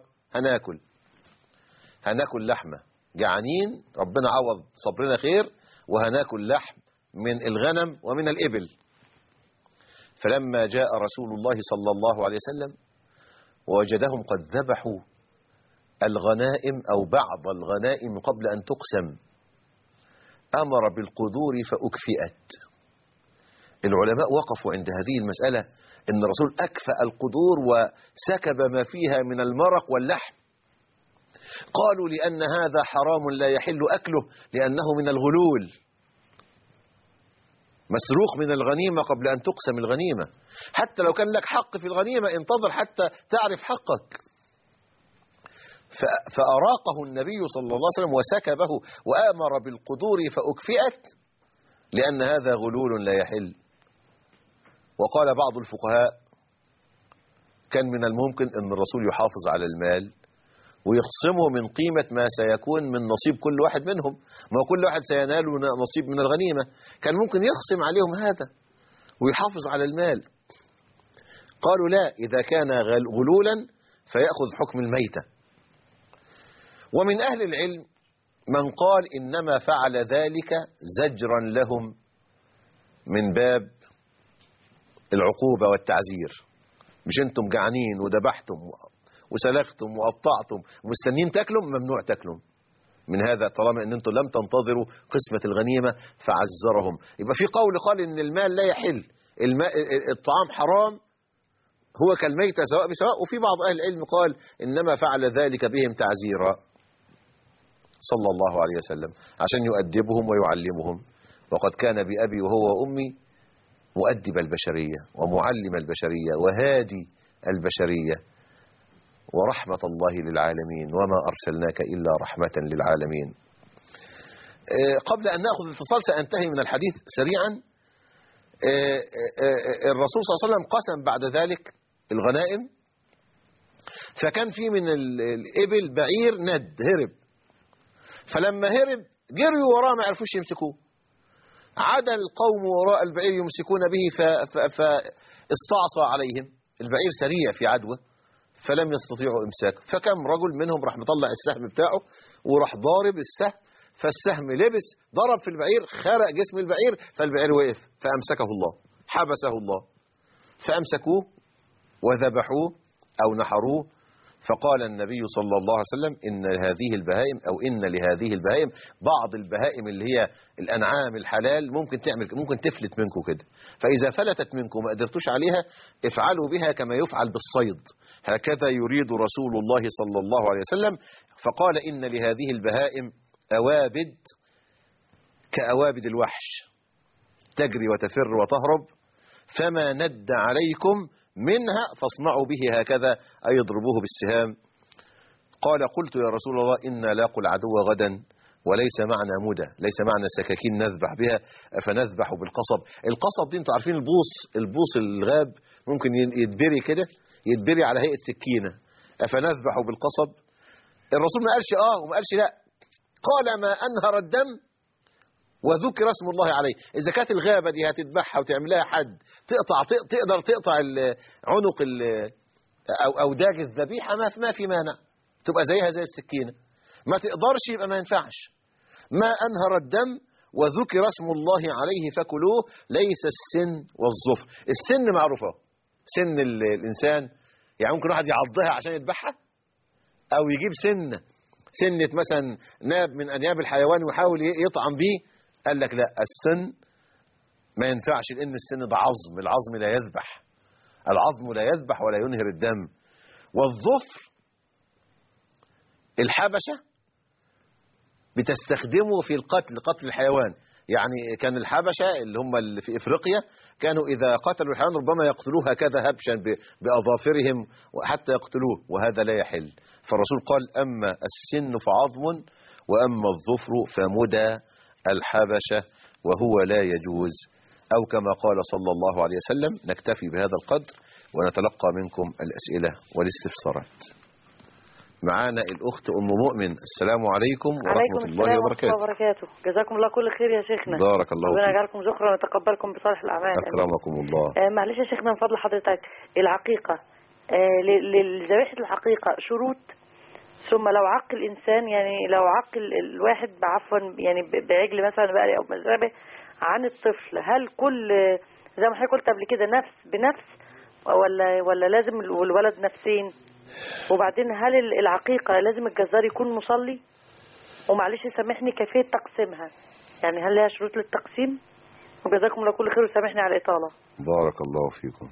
هناكل لحمة، جعانين، ربنا عوض صبرنا خير، وهناكل لحم من الغنم ومن الإبل. فلما جاء رسول الله صلى الله عليه وسلم ووجدهم قد ذبحوا الغنائم أو بعض الغنائم قبل أن تقسم، أمر بالقدور فأكفئت. العلماء وقفوا عند هذه المسألة، أن الرسول أكفأ القدور وسكب ما فيها من المرق واللحم. قالوا لأن هذا حرام لا يحل أكله، لأنه من الغلول، مسروق من الغنيمة قبل أن تقسم الغنيمة. حتى لو كان لك حق في الغنيمة انتظر حتى تعرف حقك. فأراقه النبي صلى الله عليه وسلم وسكبه وآمر بالقدور فأكفئت، لأن هذا غلول لا يحل. وقال بعض الفقهاء كان من الممكن أن الرسول يحافظ على المال ويخصمه من قيمة ما سيكون من نصيب كل واحد منهم، ما كل واحد سينال نصيب من الغنيمة، كان ممكن يخصم عليهم هذا ويحافظ على المال. قالوا لا، إذا كان غلولا فيأخذ حكم الميتة. ومن أهل العلم من قال إنما فعل ذلك زجرا لهم من باب العقوبة والتعزير. مش انتم جعانين وذبحتم وسلختم وقطعتم ومستنين تاكلوا، ممنوع تاكلوا من هذا طالما ان انتم لم تنتظروا قسمة الغنيمة، فعزرهم. يبقى في قول قال ان المال لا يحل، الطعام حرام هو كالميتة سواء بسواء، وفي بعض اهل العلم قال انما فعل ذلك بهم تعزيرا صلى الله عليه وسلم عشان يؤدبهم ويعلمهم. وقد كان بأبي وهو وأمي مؤدب البشرية ومعلم البشرية وهادي البشرية ورحمة الله للعالمين، وما أرسلناك إلا رحمة للعالمين. قبل أن نأخذ الاتصال سأنتهي من الحديث سريعا. الرسول صلى الله عليه وسلم قسم بعد ذلك الغنائم، فكان في من الإبل بعير ند هرب، فلما هرب جريوا وراه ما عرفوش يمسكوه، عدا القوم وراء البعير يمسكون به فاستعصى عليهم. البعير سريع في عدوه فلم يستطيعوا إمساكه، فكم رجل منهم راح مطلع السهم بتاعه وراح ضارب السهم، فالسهم لبس ضرب في البعير خرق جسم البعير، فالبعير وقف فأمسكه الله، حبسه الله، فأمسكوه وذبحوه أو نحروه. فقال النبي صلى الله عليه وسلم إن هذه البهائم أو إن لهذه البهائم، بعض البهائم اللي هي الأنعام الحلال ممكن تفلت منكم كده، فإذا فلتت منكم ما قدرتوش عليها افعلوا بها كما يفعل بالصيد، هكذا يريد رسول الله صلى الله عليه وسلم. فقال إن لهذه البهائم أوابد كأوابد الوحش تجري وتفر وتهرب، فما ند عليكم منها فاصنعوا به هكذا أي اضربوه بالسهام. قال قلت يا رسول الله إنا لاقوا العدو غدا وليس معنا مدى، ليس معنا سكاكين نذبح بها، فنذبح بالقصب. القصب دي انتوا عارفين البوص الغاب ممكن يتبري كده، يتبري على هيئة سكينة، فنذبح بالقصب. الرسول ما قالش وما قالش لا، قال ما أنهر الدم وذكر اسم الله عليه. إذا كانت الغابة دي هتذبحها وتعملها حد تقدر تقطع عنق أو داج الذبيحة، ما في مانع، تبقى زيها زي السكينة. ما تقدرش يبقى ما ينفعش. ما أنهر الدم وذكر اسم الله عليه فكلوه، ليس السن والظفر. السن معروفة، سن الإنسان يعني ممكن واحد يعضها عشان يذبحها، أو يجيب سنة مثلا ناب من أنياب الحيوان ويحاول يطعم بيه. قال لك لا، السن ما ينفعش، لأن السن ده عظم، العظم لا يذبح، العظم لا يذبح ولا ينهر الدم. والظفر الحبشة بتستخدمه في قتل الحيوان، يعني كان الحبشة اللي في إفريقيا كانوا إذا قتلوا الحيوان ربما يقتلوه هكذا هبشا بأظافرهم حتى يقتلوه، وهذا لا يحل. فالرسول قال أما السن فعظم وأما الظفر فمدى الحبشة وهو لا يجوز، أو كما قال صلى الله عليه وسلم. نكتفي بهذا القدر ونتلقى منكم الأسئلة والاستفسارات. معانا الأخت أم مؤمن. السلام عليكم ورحمة الله وبركاته. ورحمة الله وبركاته. جزاكم الله كل خير يا شيخنا. بارك الله فيك. ربنا يجعلكم ذخرا ويتقبلكم بصالح الأعمال. أكرمكم الله. معلش يا شيخنا من فضل حضرتك، العقيقة لذبيحة العقيقة شروط، ثم لو عق الإنسان، يعني لو عق الواحد بعفوا يعني بعجل مثلا بقى أو مزربة عن الطفل، هل كل زي ما حضرتك قلت قبل كده نفس بنفس ولا لازم الولد نفسين؟ وبعدين هل العقيقة لازم الجزار يكون مصلي؟ ومعلش سامحني كيفية تقسيمها، يعني هل لها شروط للتقسيم؟ وجزاكم الله كل خير وسامحني على الإطالة. بارك الله فيكم.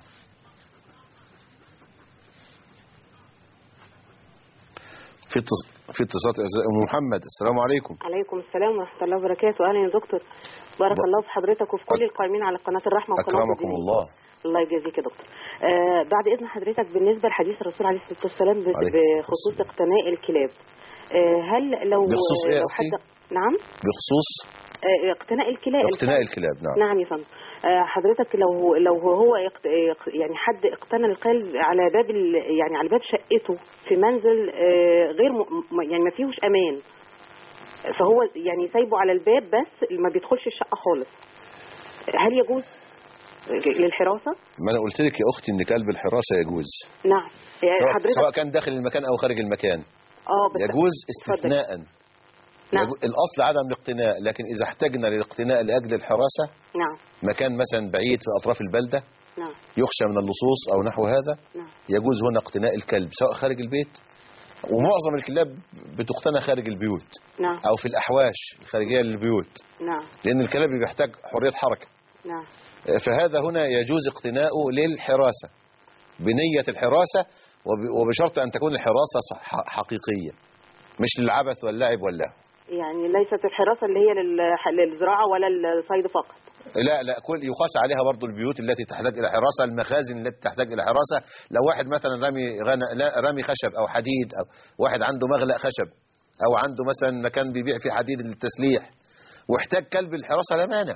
في اتصال أم محمد. السلام عليكم. عليكم السلام ورحمة الله وبركاته. أهلا يا دكتور، بارك الله في حضرتك وفي كل القائمين على قناة الرحمة وقناة الدين. أكرمكم الله. الله يجازيك يا دكتور. بعد إذن حضرتك، بالنسبة لحديث الرسول عليه الصلاة والسلام بخصوص اقتناء الكلاب، هل لو بخصوص إيه حد نعم بخصوص اقتناء الكلاب نعم. نعم يا فندم. حضرتك لو هو يعني حد اقتنى الكلب على باب يعني على باب شقته في منزل غير يعني ما فيهوش امان، فهو يعني سايبه على الباب بس ما بيدخلش الشقه خالص، هل يجوز للحراسه؟ ما انا قلت لك يا اختي ان كلب الحراسه يجوز. نعم يعني حضرتك سواء كان داخل المكان او خارج المكان. يجوز استثناء. نعم. الأصل عدم الاقتناء، لكن إذا احتجنا للاقتناء لأجل الحراسة، نعم، مكان مثلا بعيد في أطراف البلدة، نعم، يخشى من اللصوص أو نحو هذا، نعم، يجوز هنا اقتناء الكلب سواء خارج البيت، ومعظم الكلاب بتقتنى خارج البيوت، نعم، أو في الأحواش الخارجية للبيوت، نعم، لأن الكلب بيحتاج حرية حركة، نعم، فهذا هنا يجوز اقتناؤه للحراسة بنية الحراسة، وبشرط أن تكون الحراسة حقيقية مش للعبث واللعب واللهو. يعني ليست الحراسة اللي هي للزراعة ولا الصيد فقط. لا كل يقاس عليها برضو البيوت التي تحتاج إلى حراسة، المخازن التي تحتاج إلى حراسة. لو واحد مثلا رامي خشب أو حديد، أو واحد عنده مغلق خشب، أو عنده مثلا مكان بيبيع فيه حديد للتسليح واحتاج كلب الحراسة لا مانع.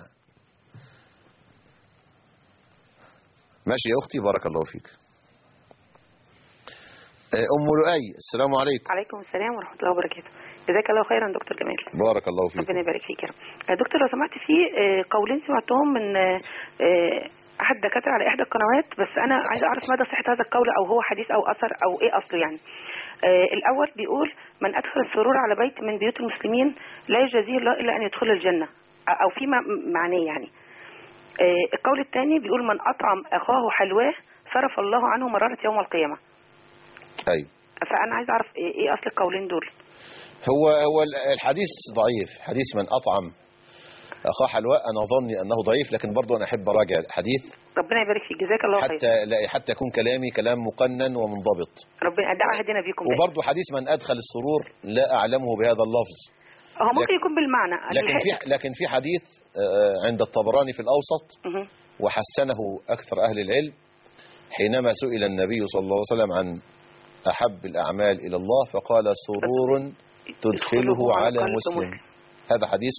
ماشي يا أختي، بارك الله فيك. أم لؤي. السلام عليكم. عليكم السلام ورحمة الله وبركاته. جزاك الله خيرا دكتور جمال. بارك الله فيك. ربنا يبارك فيك يا رب. دكتور لو سمحت، في قولين سمعتهم من احد الدكاتره على احدى القنوات، بس انا عايزه اعرف مدى صحه هذا القول، او هو حديث او اثر او ايه اصله يعني. الاول بيقول: من ادخل السرور على بيت من بيوت المسلمين لا يجازيه الله الا ان يدخل الجنه، او فيما معناه يعني. القول الثاني بيقول: من اطعم اخاه حلواه صرف الله عنه مرارة يوم القيامه. ايوه. فانا عايزه اعرف ايه اصل القولين دول. هو الحديث ضعيف، حديث من أطعم أخاه حلواء، أنا ظني أنه ضعيف، لكن برضو أنا أحب أراجع الحديث. ربنا يبارك فيك، جزاك الله خير. حتى يكون كلامي كلام مقنن ومنضبط. ربنا دعا هدينا بيكم. وبرضو حديث من أدخل السرور لا أعلمه بهذا اللفظ. هو ممكن يكون بالمعنى، لكن في حديث عند الطبراني في الأوسط وحسنه أكثر أهل العلم، حينما سئل النبي صلى الله عليه وسلم عن أحب الأعمال إلى الله فقال: سرور تدخله على مسلم. هذا حديث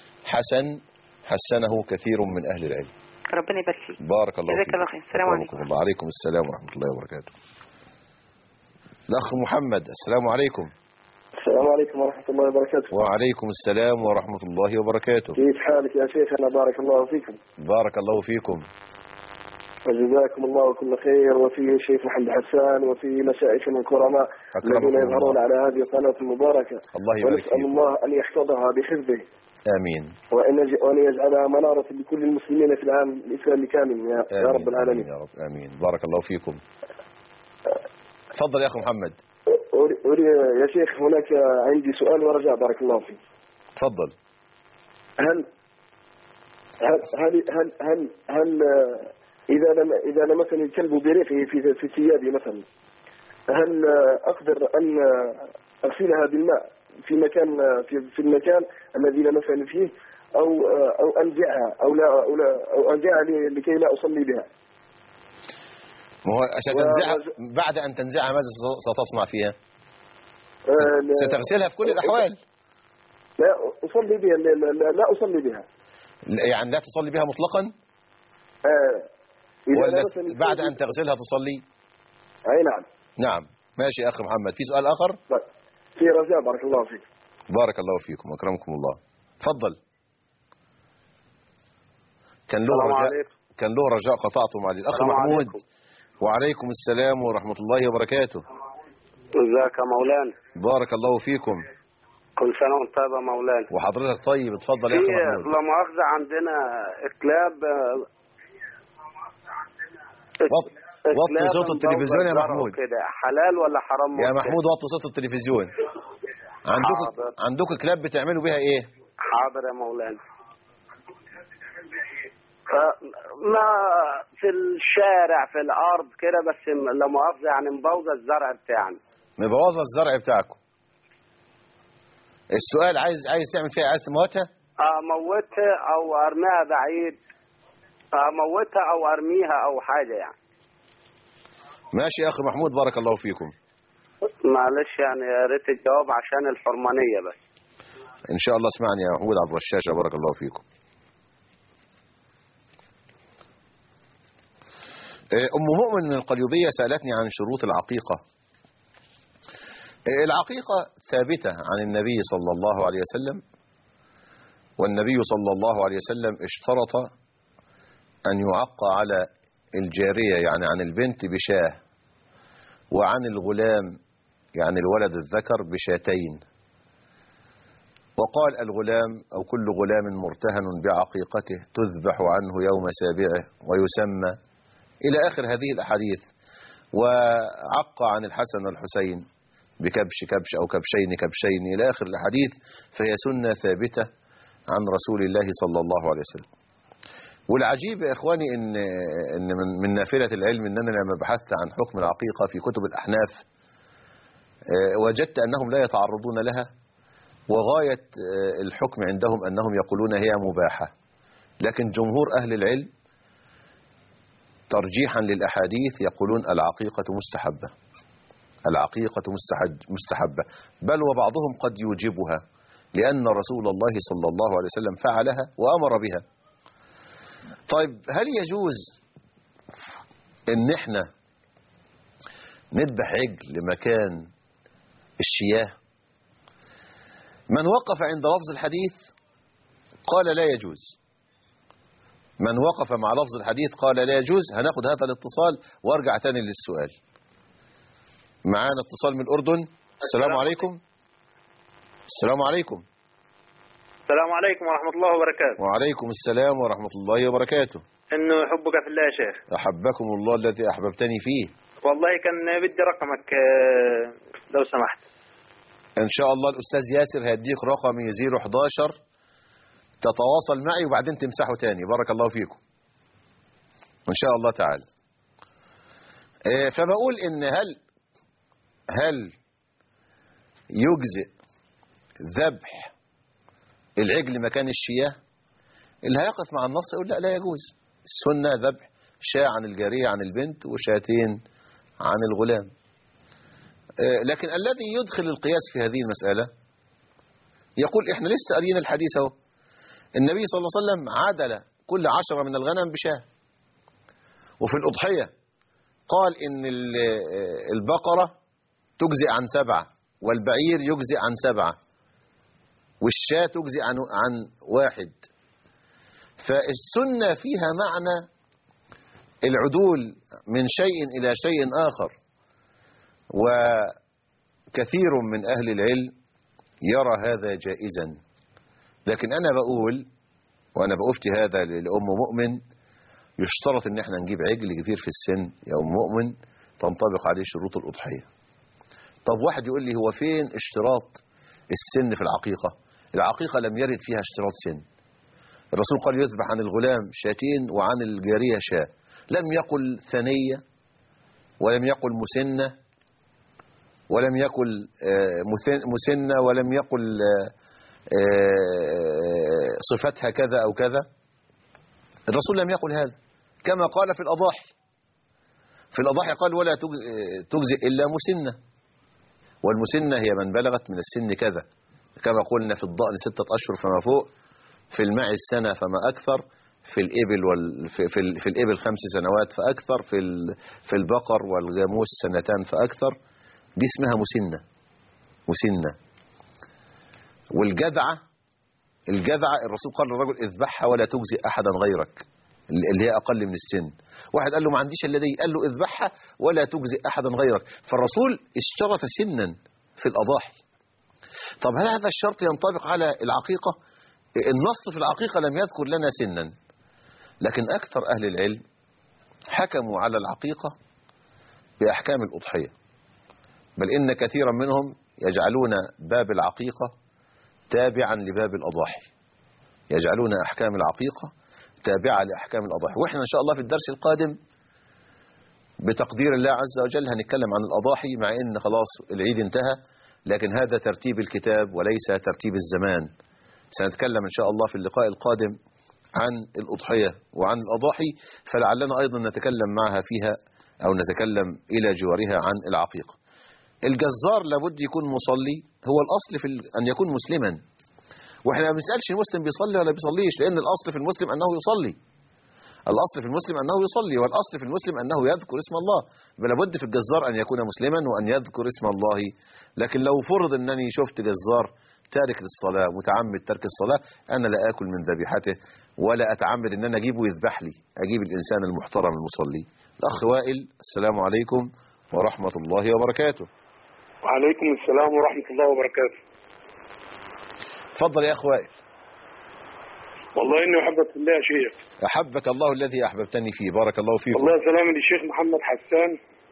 حسنه كثير من أهل العلم. ربنا يبارك فيك. بارك الله فيك. جزاك الله خير. السلام عليكم. وعليكم السلام ورحمة الله وبركاته. الأخ محمد. السلام عليكم. السلام عليكم ورحمة الله وبركاته. وعليكم السلام ورحمة الله وبركاته. كيف حالك يا شيخنا؟ بارك الله فيكم. بارك الله فيكم. وجزاكم الله كل خير، وفي الشيخ محمد حسان، وفي مشايخنا الكرماء الذين يظهرون على هذه القناة المباركة. الله يبارك فيكم. ونسأل الله أن يحفظها بحفظه. آمين. وأن يجعلها منارة لكل المسلمين في العالم الإسلامي كامل يا رب العالمين. يا رب آمين. بارك الله فيكم. تفضل يا أخي محمد. يا شيخ، هناك عندي سؤال ورجاء بارك الله فيك. تفضل. هل إذا لمسني الكلب بريقه في ثيابي مثلا، هل أقدر أن أغسلها بالماء في المكان الذي لمسني فيه، أو أنزعها أو أنزعها لكي لا أصلي بها. ما هو ستنزعها بعد أن تنزعها ماذا ستصنع فيها؟ ستغسلها في كل الأحوال. لا أصلي بها، لا أصلي بها. يعني لا تصلي بها مطلقا؟ ولا بعد أن تغسلها تصلي؟ أي نعم. نعم ماشي يا أخي محمد. في سؤال آخر؟ في رجاء. بارك الله فيك. بارك الله فيكم وأكرمكم الله. تفضل. كان له رجاء قطعته مع الأخ محمود. وعليكم السلام ورحمة الله وبركاته. ازيك يا مولانا؟ بارك الله فيكم. كل سنة وانت طيب يا مولانا. وحضرتك طيب. اتفضل يا أخي محمود. لا مؤاخذة عندنا كلاب. وطي صوت التلفزيون يا محمود. كده حلال ولا حرام؟ يا محمود وطي صوت التلفزيون. عندكم كلاب بتعملوا بيها ايه؟ حاضر يا مولانا. ما في الشارع في الارض كده، بس لا مؤاخذة يعني مبوظة الزرع بتاعنا. مبوظة الزرع بتاعكم. السؤال عايز تعمل فيها، عايز تموتها؟ اموتها او ارميها بعيد. اموتها او ارميها او حاجة يعني. ماشي يا اخي محمود بارك الله فيكم. معلش يعني يا ريت الجواب عشان الحرمانية بس. ان شاء الله اسمعني يا محمود عبر الشاشة. بارك الله فيكم. ام مؤمن من القليوبية سألتني عن شروط العقيقة. العقيقة ثابتة عن النبي صلى الله عليه وسلم، والنبي صلى الله عليه وسلم اشترط أن يعقى على الجارية يعني عن البنت بشاه، وعن الغلام يعني الولد الذكر بشاتين. وقال الغلام أو كل غلام مرتهن بعقيقته تذبح عنه يوم سابعه ويسمى إلى آخر هذه الأحاديث. وعقى عن الحسن والحسين بكبش كبش أو كبشين كبشين إلى آخر الأحاديث، فهي سنة ثابتة عن رسول الله صلى الله عليه وسلم. والعجيب يا إخواني إن من نافلة العلم إن أنا لما بحثت عن حكم العقيقة في كتب الأحناف وجدت أنهم لا يتعرضون لها، وغاية الحكم عندهم أنهم يقولون هي مباحة. لكن جمهور أهل العلم ترجيحا للأحاديث يقولون العقيقة مستحبة. العقيقة مستحبة، بل وبعضهم قد يوجبها، لأن رسول الله صلى الله عليه وسلم فعلها وأمر بها. طيب هل يجوز ان احنا نذبح عجل مكان الشياه؟ من وقف عند لفظ الحديث قال لا يجوز. من وقف مع لفظ الحديث قال لا يجوز. هناخد هذا الاتصال وارجع تاني للسؤال. معانا اتصال من الأردن. السلام عليكم. السلام عليكم. السلام عليكم ورحمة الله وبركاته. وعليكم السلام ورحمة الله وبركاته. إنه يحبك في الله يا شيخ. أحبكم الله الذي أحببتني فيه. والله كان بدي رقمك لو سمحت. إن شاء الله الأستاذ ياسر هيديك رقمي 011 تتواصل معي وبعدين تمسحه تاني. بارك الله فيكم إن شاء الله تعالى. فبقول إن هل يجزئ ذبح العجل مكان الشياه؟ اللي هيقف مع النص يقول لا يجوز. السنة ذبح شاة عن الجارية عن البنت وشاتين عن الغلام. لكن الذي يدخل القياس في هذه المسألة يقول احنا لسه قاريين الحديث اهو. النبي صلى الله عليه وسلم عدل كل 10 من الغنم بشاه. وفي الأضحية قال ان البقرة تجزئ عن 7 والبعير يجزئ عن 7 والشاة تجزئ عن 1. فالسنة فيها معنى العدول من شيء إلى شيء آخر. وكثير من أهل العلم يرى هذا جائزا. لكن أنا بقول وأنا بأفتي هذا لأم مؤمن يشترط ان احنا نجيب عجل كبير في السن يا أم مؤمن تنطبق عليه شروط الأضحية. طب واحد يقول لي هو فين اشتراط السن في العقيقة؟ العقيقة لم يرد فيها اشتراط سن. الرسول قال يذبح عن الغلام شاتين وعن الجارية شاة. لم يقل ثنية ولم يقل مسنة ولم يقل مسنة ولم يقل صفتها كذا أو كذا. الرسول لم يقل هذا، كما قال في الأضاحي. في الأضاحي قال ولا تجزئ إلا مسنة، والمسنة هي من بلغت من السن كذا، كما قلنا في الضأن 6 أشهر فما فوق، في الماعز سنة فما أكثر، في الإبل في الإبل 5 سنوات فأكثر، في البقر والجاموس 2 سنين فأكثر. دي اسمها مسنة. والجذعة، الرسول قال للرجل اذبحها ولا تجزئ أحدا غيرك، اللي هي أقل من السن. واحد قال له ما عنديش الا دي، قال له اذبحها ولا تجزئ أحدا غيرك. فالرسول اشترط سنا في الأضاحي. طب هل هذا الشرط ينطبق على العقيقة؟ النص في العقيقة لم يذكر لنا سنا، لكن أكثر أهل العلم حكموا على العقيقة بأحكام الأضحية، بل إن كثيرا منهم يجعلون باب العقيقة تابعا لباب الأضاحي، يجعلون أحكام العقيقة تابعة لأحكام الأضاحي. وإحنا إن شاء الله في الدرس القادم بتقدير الله عز وجل هنتكلم عن الأضاحي، مع إن خلاص العيد انتهى، لكن هذا ترتيب الكتاب وليس ترتيب الزمان. سنتكلم إن شاء الله في اللقاء القادم عن الأضحية وعن الأضاحي، فلعلنا أيضا نتكلم معها فيها أو نتكلم إلى جوارها عن العقيقة. الجزار لابد يكون مصلي، هو الأصل في أن يكون مسلما، وإحنا ما بنسألش المسلم بيصلي ولا بيصليش، لأن الأصل في المسلم أنه يصلي، الأصل في المسلم أنه يصلي، والأصل في المسلم أنه يذكر اسم الله. بل لابد في الجزار أن يكون مسلما وأن يذكر اسم الله. لكن لو فرض أنني شفت جزار تارك للصلاة متعمد ترك الصلاة، أنا لا آكل من ذبيحته ولا أتعمد أن أنا أجيبه يذبح لي، أجيب الإنسان المحترم المصلي. الأخ وائل، السلام عليكم ورحمة الله وبركاته. وعليكم السلام ورحمة الله وبركاته. تفضل يا أخ وائل. والله إني أحبك في الله يا شيخ. أحبك الله الذي أحببتني فيه، بارك الله فيكم. والله سلام للشيخ محمد حسان.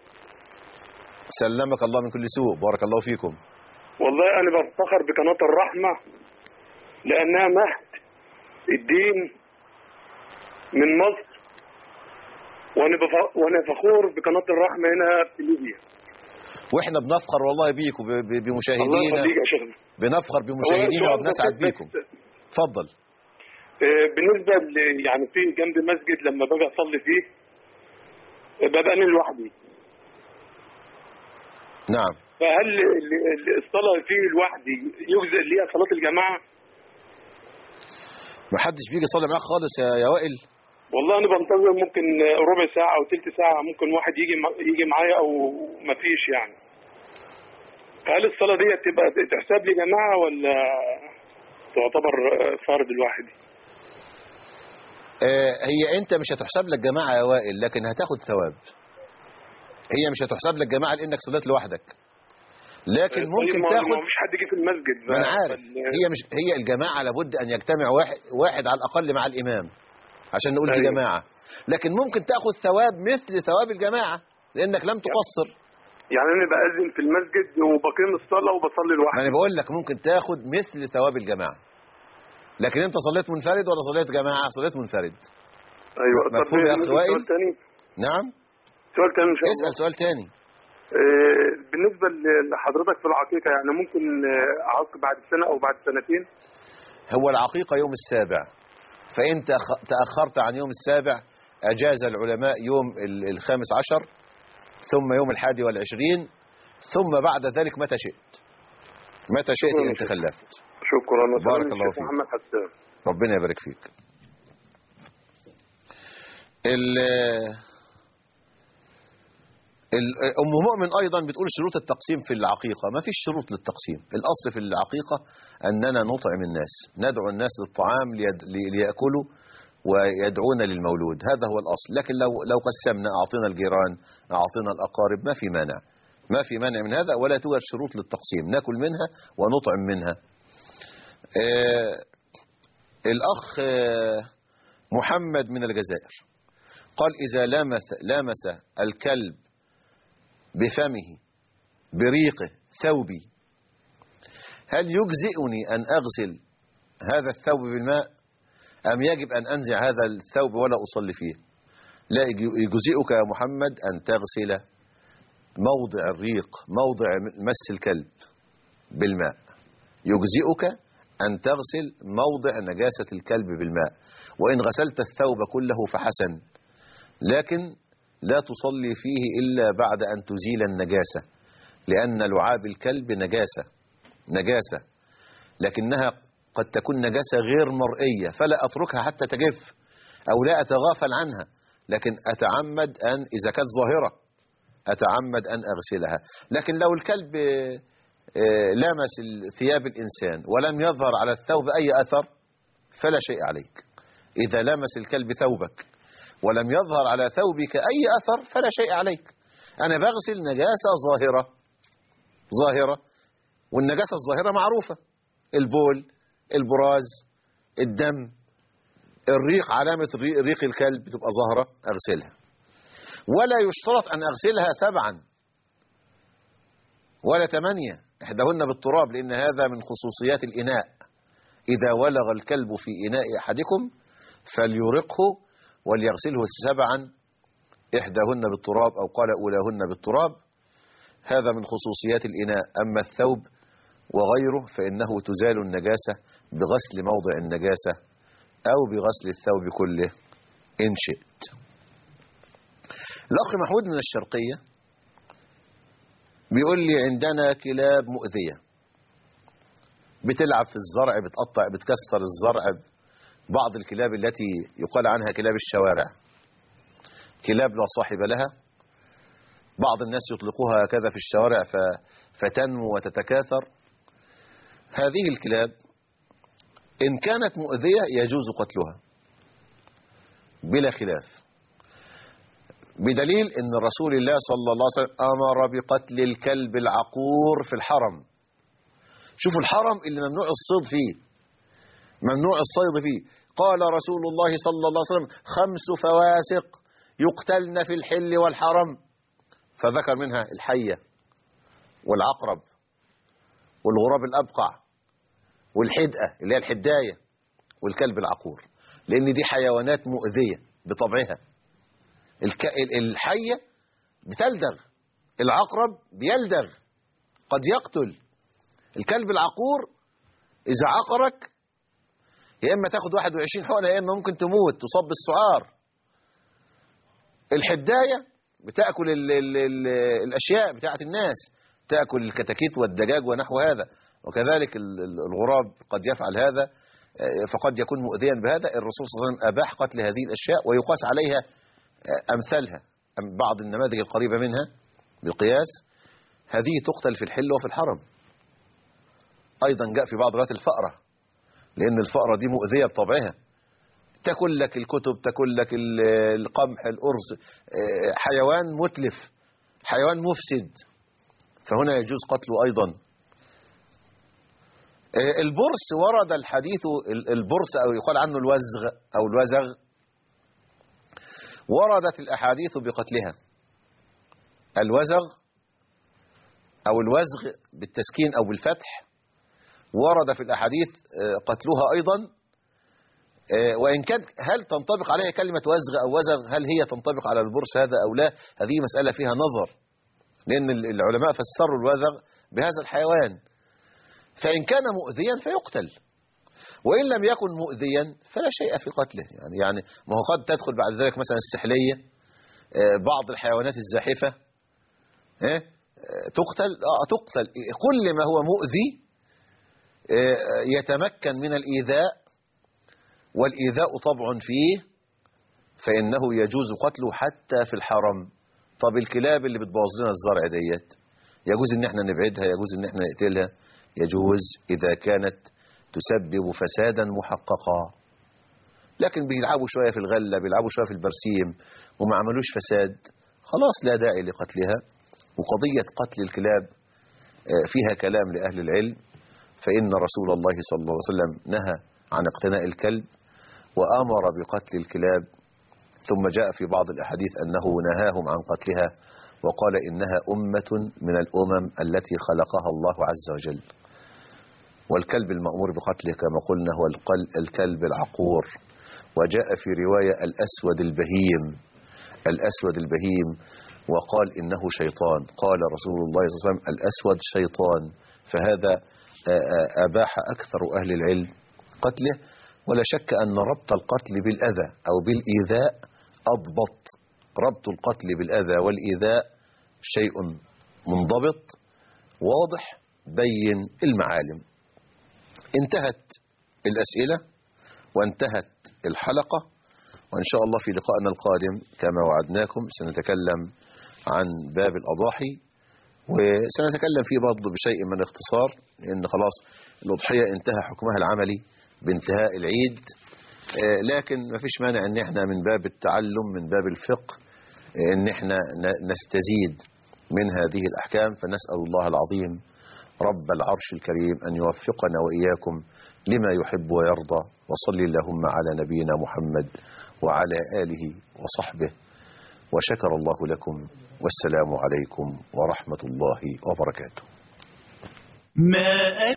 سلمك الله من كل سوء، بارك الله فيكم. والله أنا بفتخر بقناة الرحمة لأنها مهد الدين من مصر، وأنا فخور بقناة الرحمة هنا في ليبيا. واحنا بنفخر والله بيكم بمشاهدينا. الله يخليك يا شيخنا. بنفخر بمشاهدينا وبنسعد بيكم. اتفضل. بالنسبة يعني في جنب مسجد لما باجي أصلي فيه ببقى أنا لوحدي. نعم. فهل الصلاة فيه لوحدي يجزئ ليها صلاة الجماعة؟ ما حدش بيجي يصلي معاك خالص يا وائل؟ والله أنا بنتظر ممكن ربع ساعة أو تلت ساعة، ممكن واحد يجي معايا أو ما فيش يعني. هل الصلاة دي تبقى تحسب لي جماعة ولا تعتبر فرض لوحدي؟ هي أنت مش هتحسب لك جماعة يا وائل، لكن هتاخد ثواب. هي مش هتحسب لك جماعة لأنك صليت لوحدك، لكن ممكن تاخد. مفيش حد جه في المسجد. ما أنا عارف. هي الجماعة لابد أن يجتمع واحد على الأقل مع الإمام عشان نقول دي جماعة، لكن ممكن تاخد ثواب مثل ثواب الجماعة لأنك لم تقصر. يعني أنا بأذن في المسجد وبقيم الصلاة وبصلي لوحدي. ما أنا بقول لك ممكن تاخد مثل ثواب الجماعة، لكن أنت صليت منفرد ولا صليت جماعة؟ صليت منفرد. أيوة. مفهوم يا أخ وائل؟ نعم. سؤال تاني إن شاء الله. اسأل سؤال تاني. بالنسبة لحضرتك في العقيقة، يعني ممكن أعاق بعد سنة أو بعد سنتين؟ هو العقيقة يوم السابع، فإن تأخرت عن يوم السابع أجاز العلماء يوم 15 ثم يوم 21 ثم بعد ذلك متى شئت إن تخلفت. شكرا. بارك الله فيك. محمد حسان. ربنا يبارك فيك. أم مؤمن أيضا بتقول شروط التقسيم في العقيقة. ما فيش شروط للتقسيم. الأصل في العقيقة أننا نطعم الناس، ندعو الناس للطعام ليأكلوا ويدعون للمولود، هذا هو الأصل. لكن لو قسمنا أعطينا الجيران أعطينا الأقارب ما في مانع من هذا، ولا توجد شروط للتقسيم، نأكل منها ونطعم منها. الأخ محمد من الجزائر قال إذا لامس الكلب بفمه بريقه ثوبي، هل يجزئني أن أغسل هذا الثوب بالماء أم يجب أن أنزع هذا الثوب ولا أصلي فيه؟ لا، يجزئك يا محمد أن تغسل موضع الريق، موضع مس الكلب بالماء، يجزئك أن تغسل موضع نجاسة الكلب بالماء، وإن غسلت الثوب كله فحسن، لكن لا تصلي فيه إلا بعد أن تزيل النجاسة، لأن لعاب الكلب نجاسة لكنها قد تكون نجاسة غير مرئية، فلا أتركها حتى تجف أو لا أتغافل عنها، لكن أتعمد أن إذا كانت ظاهرة أتعمد أن أغسلها. لكن لو الكلب لامس ثياب الإنسان ولم يظهر على الثوب أي أثر فلا شيء عليك. إذا لامس الكلب ثوبك ولم يظهر على ثوبك أي أثر فلا شيء عليك. أنا بغسل نجاسة ظاهرة، والنجاسة الظاهرة معروفة: البول، البراز، الدم، الريق، علامة ريق الكلب تبقى ظاهرة أغسلها. ولا يشترط أن أغسلها 7 ولا 8، إحداهن بالتراب، لأن هذا من خصوصيات الإناء. إذا ولغ الكلب في إناء أحدكم فليرقه وليغسله 7، إحداهن بالتراب أو قال أولاهن بالتراب. هذا من خصوصيات الإناء. أما الثوب وغيره فإنه تزال النجاسة بغسل موضع النجاسة أو بغسل الثوب كله إن شئت. الأخ محمود من الشرقية بيقول لي: عندنا كلاب مؤذية بتلعب في الزرع، بتقطع، بتكسر الزرع. بعض الكلاب التي يقال عنها كلاب الشوارع، كلاب لا صاحب لها، بعض الناس يطلقوها هكذا في الشوارع فتنمو وتتكاثر. هذه الكلاب إن كانت مؤذية يجوز قتلها بلا خلاف، بدليل أن رسول الله صلى الله عليه وسلم أمر بقتل الكلب العقور في الحرم. شوفوا الحرم اللي ممنوع الصيد فيه، ممنوع الصيد فيه. قال رسول الله صلى الله عليه وسلم: 5 فواسق يقتلن في الحل والحرم، فذكر منها الحية والعقرب والغراب الأبقع والحدقة اللي هي الحداية والكلب العقور، لأن دي حيوانات مؤذية بطبعها. الحية بتلدغ، العقرب بيلدغ قد يقتل. الكلب العقور إذا عقرك يا إما تاخد 21 حقنة يا إما ممكن تموت، تصاب بالسعار. الحداية بتأكل الأشياء بتاعت الناس، تأكل الكتاكيت والدجاج ونحو هذا، وكذلك الغراب قد يفعل هذا، فقد يكون مؤذيا بهذا. الرسول صلى الله عليه وسلم أباح قتل هذه الأشياء ويقاس عليها أمثالها، بعض النماذج القريبة منها بالقياس. هذه تقتل في الحل وفي الحرم. أيضا جاء في بعض روايات الفأرة، لأن الفأرة دي مؤذية بطبعها، تاكل لك الكتب، تاكل لك القمح، الأرز، حيوان متلف، حيوان مفسد، فهنا يجوز قتله أيضا. البرص ورد الحديث، البرص أو يقال عنه الوزغ أو الوزغ، وردت الأحاديث بقتلها. الوزغ أو الوزغ بالتسكين أو بالفتح ورد في الأحاديث قتلها أيضا، وإن كان هل تنطبق عليها كلمة وزغ أو وزغ، هل هي تنطبق على البرص هذا أو لا، هذه مسألة فيها نظر، لأن العلماء فسروا الوزغ بهذا الحيوان. فإن كان مؤذيا فيقتل، وإن لم يكن مؤذيا فلا شيء في قتله. يعني ما هو قد تدخل بعد ذلك مثلا السحلية، بعض الحيوانات الزاحفة تقتل. كل ما هو مؤذي يتمكن من الإيذاء، والإيذاء طبع فيه، فإنه يجوز قتله حتى في الحرم. طب الكلاب اللي بتبوظ لنا الزرع ديت يجوز ان احنا نبعدها، يجوز ان احنا نقتلها، يجوز إذا كانت تسبب فسادا محققا. لكن بيلعبوا شوية في الغلة، بيلعبوا شوية في البرسيم وما عملوش فساد، خلاص لا داعي لقتلها. وقضية قتل الكلاب فيها كلام لأهل العلم، فإن رسول الله صلى الله عليه وسلم نهى عن اقتناء الكلب وأمر بقتل الكلاب، ثم جاء في بعض الأحاديث أنه نهاهم عن قتلها وقال إنها أمة من الأمم التي خلقها الله عز وجل. والكلب المأمور بقتله كما قلنا هو الكلب العقور. وجاء في رواية الأسود البهيم وقال إنه شيطان. قال رسول الله صلى الله عليه وسلم: الأسود شيطان. فهذا أباح أكثر أهل العلم قتله، ولا شك أن ربط القتل بالأذى أو بالإيذاء أضبط. ربط القتل بالأذى والإيذاء شيء منضبط واضح بين المعالم. انتهت الأسئلة وانتهت الحلقة، وإن شاء الله في لقائنا القادم كما وعدناكم سنتكلم عن باب الأضاحي، وسنتكلم فيه برضه بشيء من الاختصار، لأن خلاص الأضحية انتهى حكمها العملي بانتهاء العيد، لكن ما فيش مانع ان احنا من باب التعلم من باب الفقه ان احنا نستزيد من هذه الأحكام. فنسأل الله العظيم رب العرش الكريم أن يوفقنا وإياكم لما يحب ويرضى، وصلي اللهم على نبينا محمد وعلى آله وصحبه، وشكر الله لكم، والسلام عليكم ورحمة الله وبركاته.